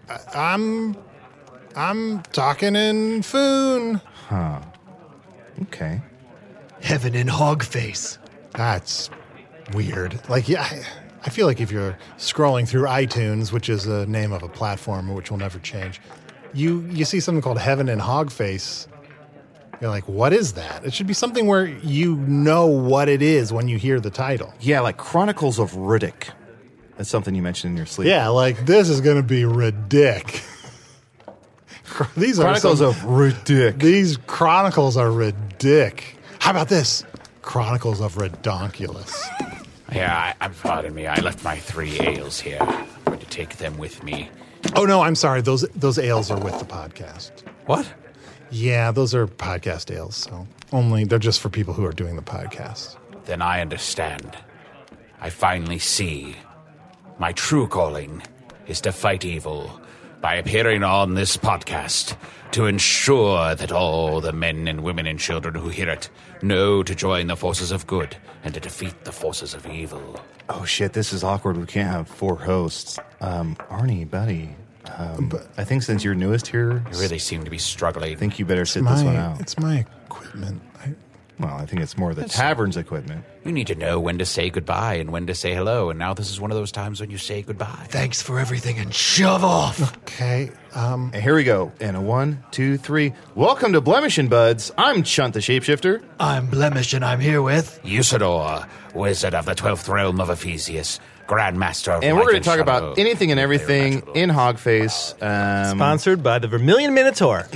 I'm talking in Foon. Huh. Okay. Heaven in Hogface. That's weird. Like, yeah, I feel like if you're scrolling through iTunes, which is the name of a platform which will never change, you see something called Heaven in Hogface. You're like, what is that? It should be something where you know what it is when you hear the title. Yeah, like Chronicles of Riddick. That's something you mentioned in your sleep. Yeah, like this is going to be ridic. These Chronicles of Riddick. These Chronicles are ridic. How about this? Chronicles of Redonkulous. Yeah, pardon me. I left my 3 ales here. I'm going to take them with me. Oh, no, I'm sorry. Those ales are with the podcast. What? Yeah, those are podcast ales. So they're just for people who are doing the podcast. Then I understand. I finally see. My true calling is to fight evil by appearing on this podcast to ensure that all the men and women and children who hear it know to join the forces of good and to defeat the forces of evil. Oh, shit, this is awkward. We can't have 4 hosts. Arnie, buddy, I think since you're newest here, You really seem to be struggling. I think you better sit this one out. It's my equipment. Well, I think it's more the tavern's equipment. You need to know when to say goodbye and when to say hello, and now this is one of those times when you say goodbye. Thanks for everything and shove off. Okay. And here we go. And a 1, 2, 3. Welcome to Blemishin' Buds. I'm Chunt the Shapeshifter. I'm Blemish, and I'm here with Usador, wizard of the 12th realm of Ephesius, Grandmaster of And we're Light going to talk about Shadow. anything and everything in Hogface. Sponsored by the Vermilion Minotaur.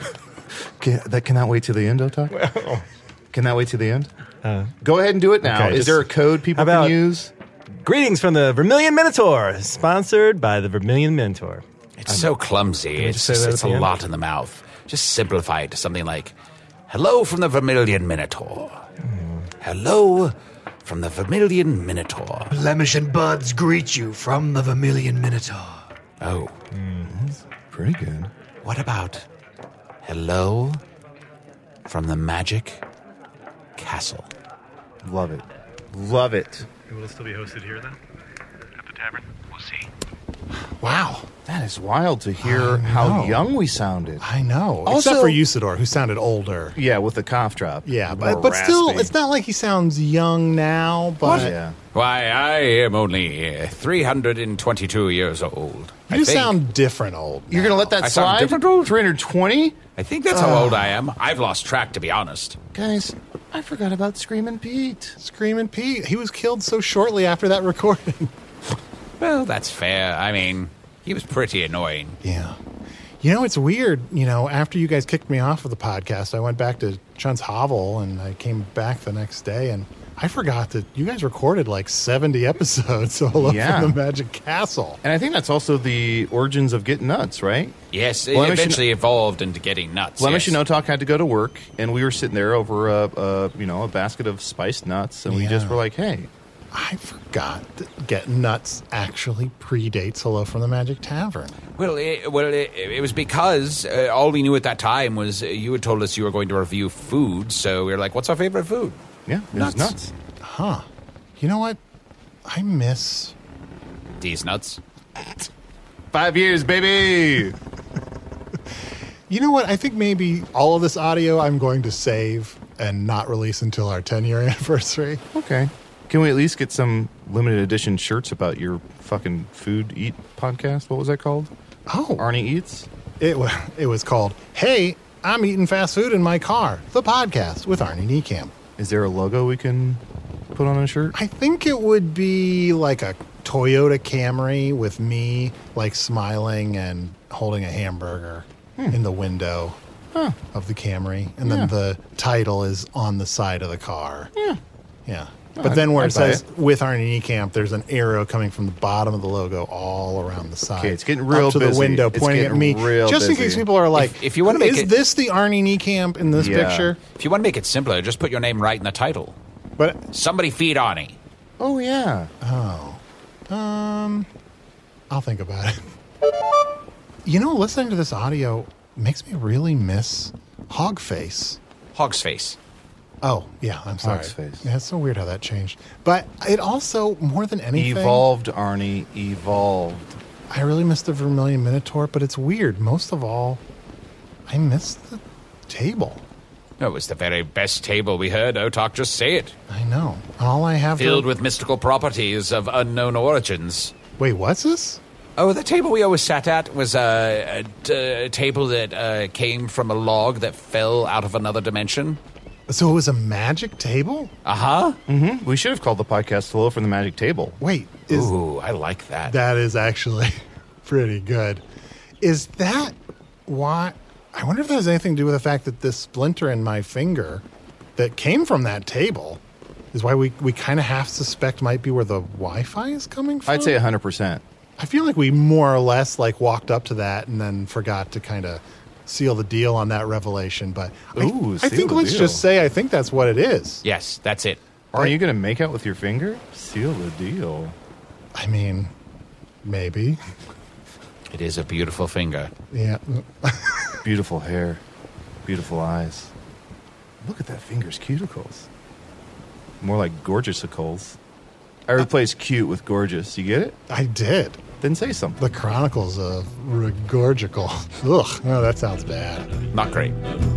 That cannot wait till the end, Otak? Can that wait till the end? Go ahead and do it now. Okay, Is there a code people how about- can use? Greetings from the Vermilion Minotaur. Sponsored by the Vermilion Minotaur. It's so clumsy. just say that at It's the a end? lot in the mouth. Just simplify it to something like, hello from the Vermilion Minotaur. Hello from the Vermilion Minotaur. Blemish and Buds greet you from the Vermilion Minotaur. Oh, Pretty good. what about hello from the Magic Castle? Love it. Love it. Will it still be hosted here then? At the tavern? We'll see. Wow. That is wild to hear I how know. young we sounded. I know. Also- Except for Usador, who sounded older. Yeah, with the cough drop. Yeah, More but still, raspy. it's not like he sounds young now. But Yeah. Why, I am only 322 years old. you sound different old. You're going to let that I sound slide? different, old? 320? I think that's how old I am. I've lost track, to be honest. Guys, I forgot about Screamin' Pete. Screamin' Pete. He was killed so shortly after that recording. Well, that's fair. I mean, he was pretty annoying. Yeah. You know, it's weird. You know, after you guys kicked me off of the podcast, I went back to Chunt's hovel and I came back the next day and I forgot that you guys recorded like 70 episodes. So hello Yeah. from the Magic Castle. And I think that's also the origins of Getting Nuts, right? Yes, it Blemish eventually evolved into getting nuts. Blemish yes. and Otak had to go to work, and we were sitting there over a basket of spiced nuts, and we just Yeah. were like, hey. I forgot that Get Nuts actually predates Hello from the Magic Tavern. Well, it was because all we knew at that time was you had told us you were going to review food, so we were like, what's our favorite food? Yeah, it was nuts. Huh. You know what? I miss... These nuts. 5 years, baby! You know what? I think maybe all of this audio I'm going to save and not release until our 10-year anniversary. Okay. Can we at least get some limited edition shirts about your fucking food eat podcast? What was that called? Oh. Arnie Eats? It was called, Hey, I'm Eating Fast Food in My Car, the podcast with Arnie Niekamp. Is there a logo we can put on a shirt? I think it would be like a Toyota Camry with me like smiling and holding a hamburger in the window of the Camry. And then the title is on the side of the car. Yeah. Yeah. But then where I'd it says buy with Arnie Niekamp, there's an arrow coming from the bottom of the logo all around the side. Okay, it's getting real up to the busy. window, It's pointing at getting me. real Just in busy. case people are like, If you wanna make is it- this the Arnie Niekamp in this Yeah. picture? If you want to make it simpler, just put your name right in the title. But Somebody feed Arnie. Oh, yeah. I'll think about it. You know, listening to this audio makes me really miss Hogface. Hog's face. Oh, yeah, I'm sorry. Hogface. Yeah, it's so weird how that changed. But it also, more than anything, Evolved, Arnie. Evolved. I really miss the Vermilion Minotaur, but it's weird. Most of all, I miss the table. It was the very best table we heard. Otak, just say it. I know. All I have Filled to... with mystical properties of unknown origins. Wait, what's this? Oh, the table we always sat at was a table that came from a log that fell out of another dimension. So it was a magic table? Uh-huh. Mm-hmm. We should have called the podcast Hello from the Magic Table. Wait, Ooh, I like that. that is actually pretty good. Is that why... I wonder if that has anything to do with the fact that this splinter in my finger that came from that table is why we kind of half suspect might be where the Wi-Fi is coming from? I'd say 100%. I feel like we more or less like walked up to that and then forgot to kind of seal the deal on that revelation. But Ooh, I seal think the let's deal. just say I think that's what it is. Yes, that's it. Are you going to make out with your finger? Seal the deal. I mean, maybe. It is a beautiful finger. Yeah. Beautiful hair. Beautiful eyes. Look at that finger's cuticles. More like gorgeousicles. I replaced cute with gorgeous. You get it? I did. then say something. The Chronicles of Rigorgical. Ugh, no, that sounds bad. Not great.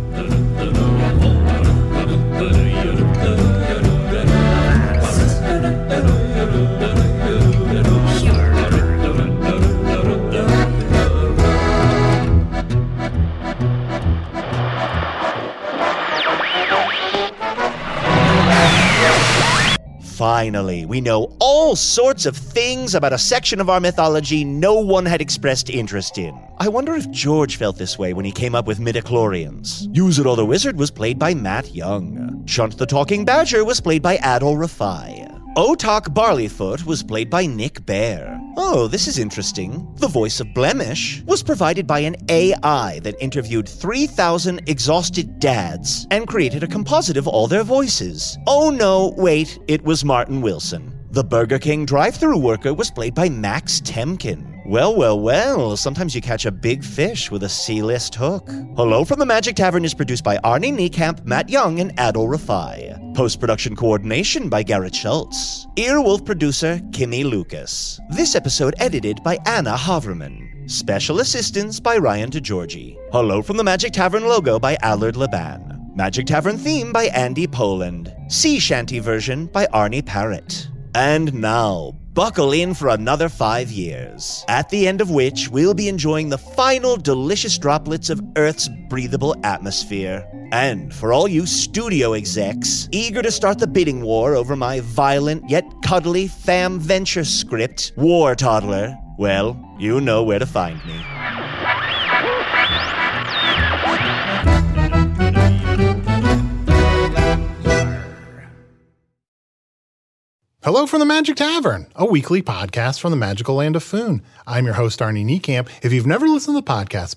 Finally, we know all sorts of things about a section of our mythology no one had expressed interest in. I wonder if George felt this way when he came up with midichlorians. Usador the Wizard was played by Matt Young. Chunt the Talking Badger was played by Adol Rafai. Otak Barleyfoot was played by Nick Bear. Oh, this is interesting. The voice of Blemish was provided by an AI that interviewed 3,000 exhausted dads and created a composite of all their voices. Oh no, wait, it was Martin Wilson. The Burger King drive-thru worker was played by Max Temkin. Well, sometimes you catch a big fish with a C-list hook. Hello from the Magic Tavern is produced by Arnie Niekamp, Matt Young, and Adol Rafai. Post-production coordination by Garrett Schultz. Earwolf producer Kimmy Lucas. This episode edited by Anna Haverman. Special assistance by Ryan DeGiorgi. Hello from the Magic Tavern logo by Allard Laban. Magic Tavern theme by Andy Poland. Sea Shanty version by Arnie Parrott. And now, buckle in for another 5 years, at the end of which we'll be enjoying the final delicious droplets of Earth's breathable atmosphere. And for all you studio execs eager to start the bidding war over my violent yet cuddly fam venture script, War Toddler, well, you know where to find me. Hello from the Magic Tavern, a weekly podcast from the magical land of Foon. I'm your host, Arnie Niekamp. If you've never listened to the podcast,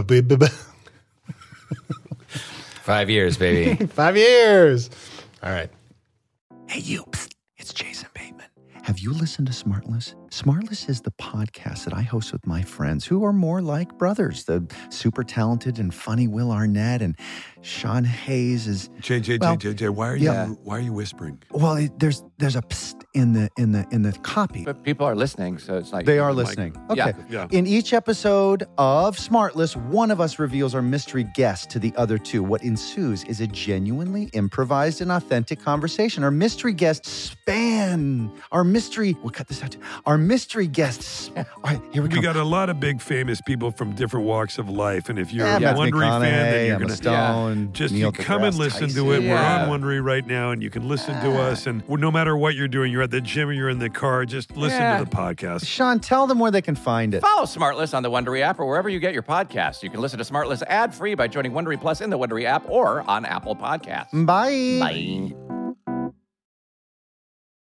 5 years, baby. 5 years. All right. Hey, you. Psst, it's Jason Bateman. Have you listened to Smartless? Smartless is the podcast that I host with my friends who are more like brothers. The super talented and funny Will Arnett and Sean Hayes is JJ, why are you whispering? Well, there's a psst in the copy. But people are listening, so it's like they are listening. Okay. Yeah. In each episode of Smartless, one of us reveals our mystery guest to the other two. What ensues is a genuinely improvised and authentic conversation. Our mystery guests we'll cut this out too. Our mystery guests. All right, here we go. We got a lot of big famous people from different walks of life, and if you're a Matthew Wondery fan, then you're Emma going to Stone, just Neil you come and deGrasse listen Tyson. to it. We're on Wondery right now, and you can listen to us. And no matter what you're doing, you're at the gym or you're in the car, just listen to the podcast. Sean, tell them where they can find it. Follow Smartless on the Wondery app or wherever you get your podcasts. You can listen to Smartless ad-free by joining Wondery Plus in the Wondery app or on Apple Podcasts. Bye. Bye.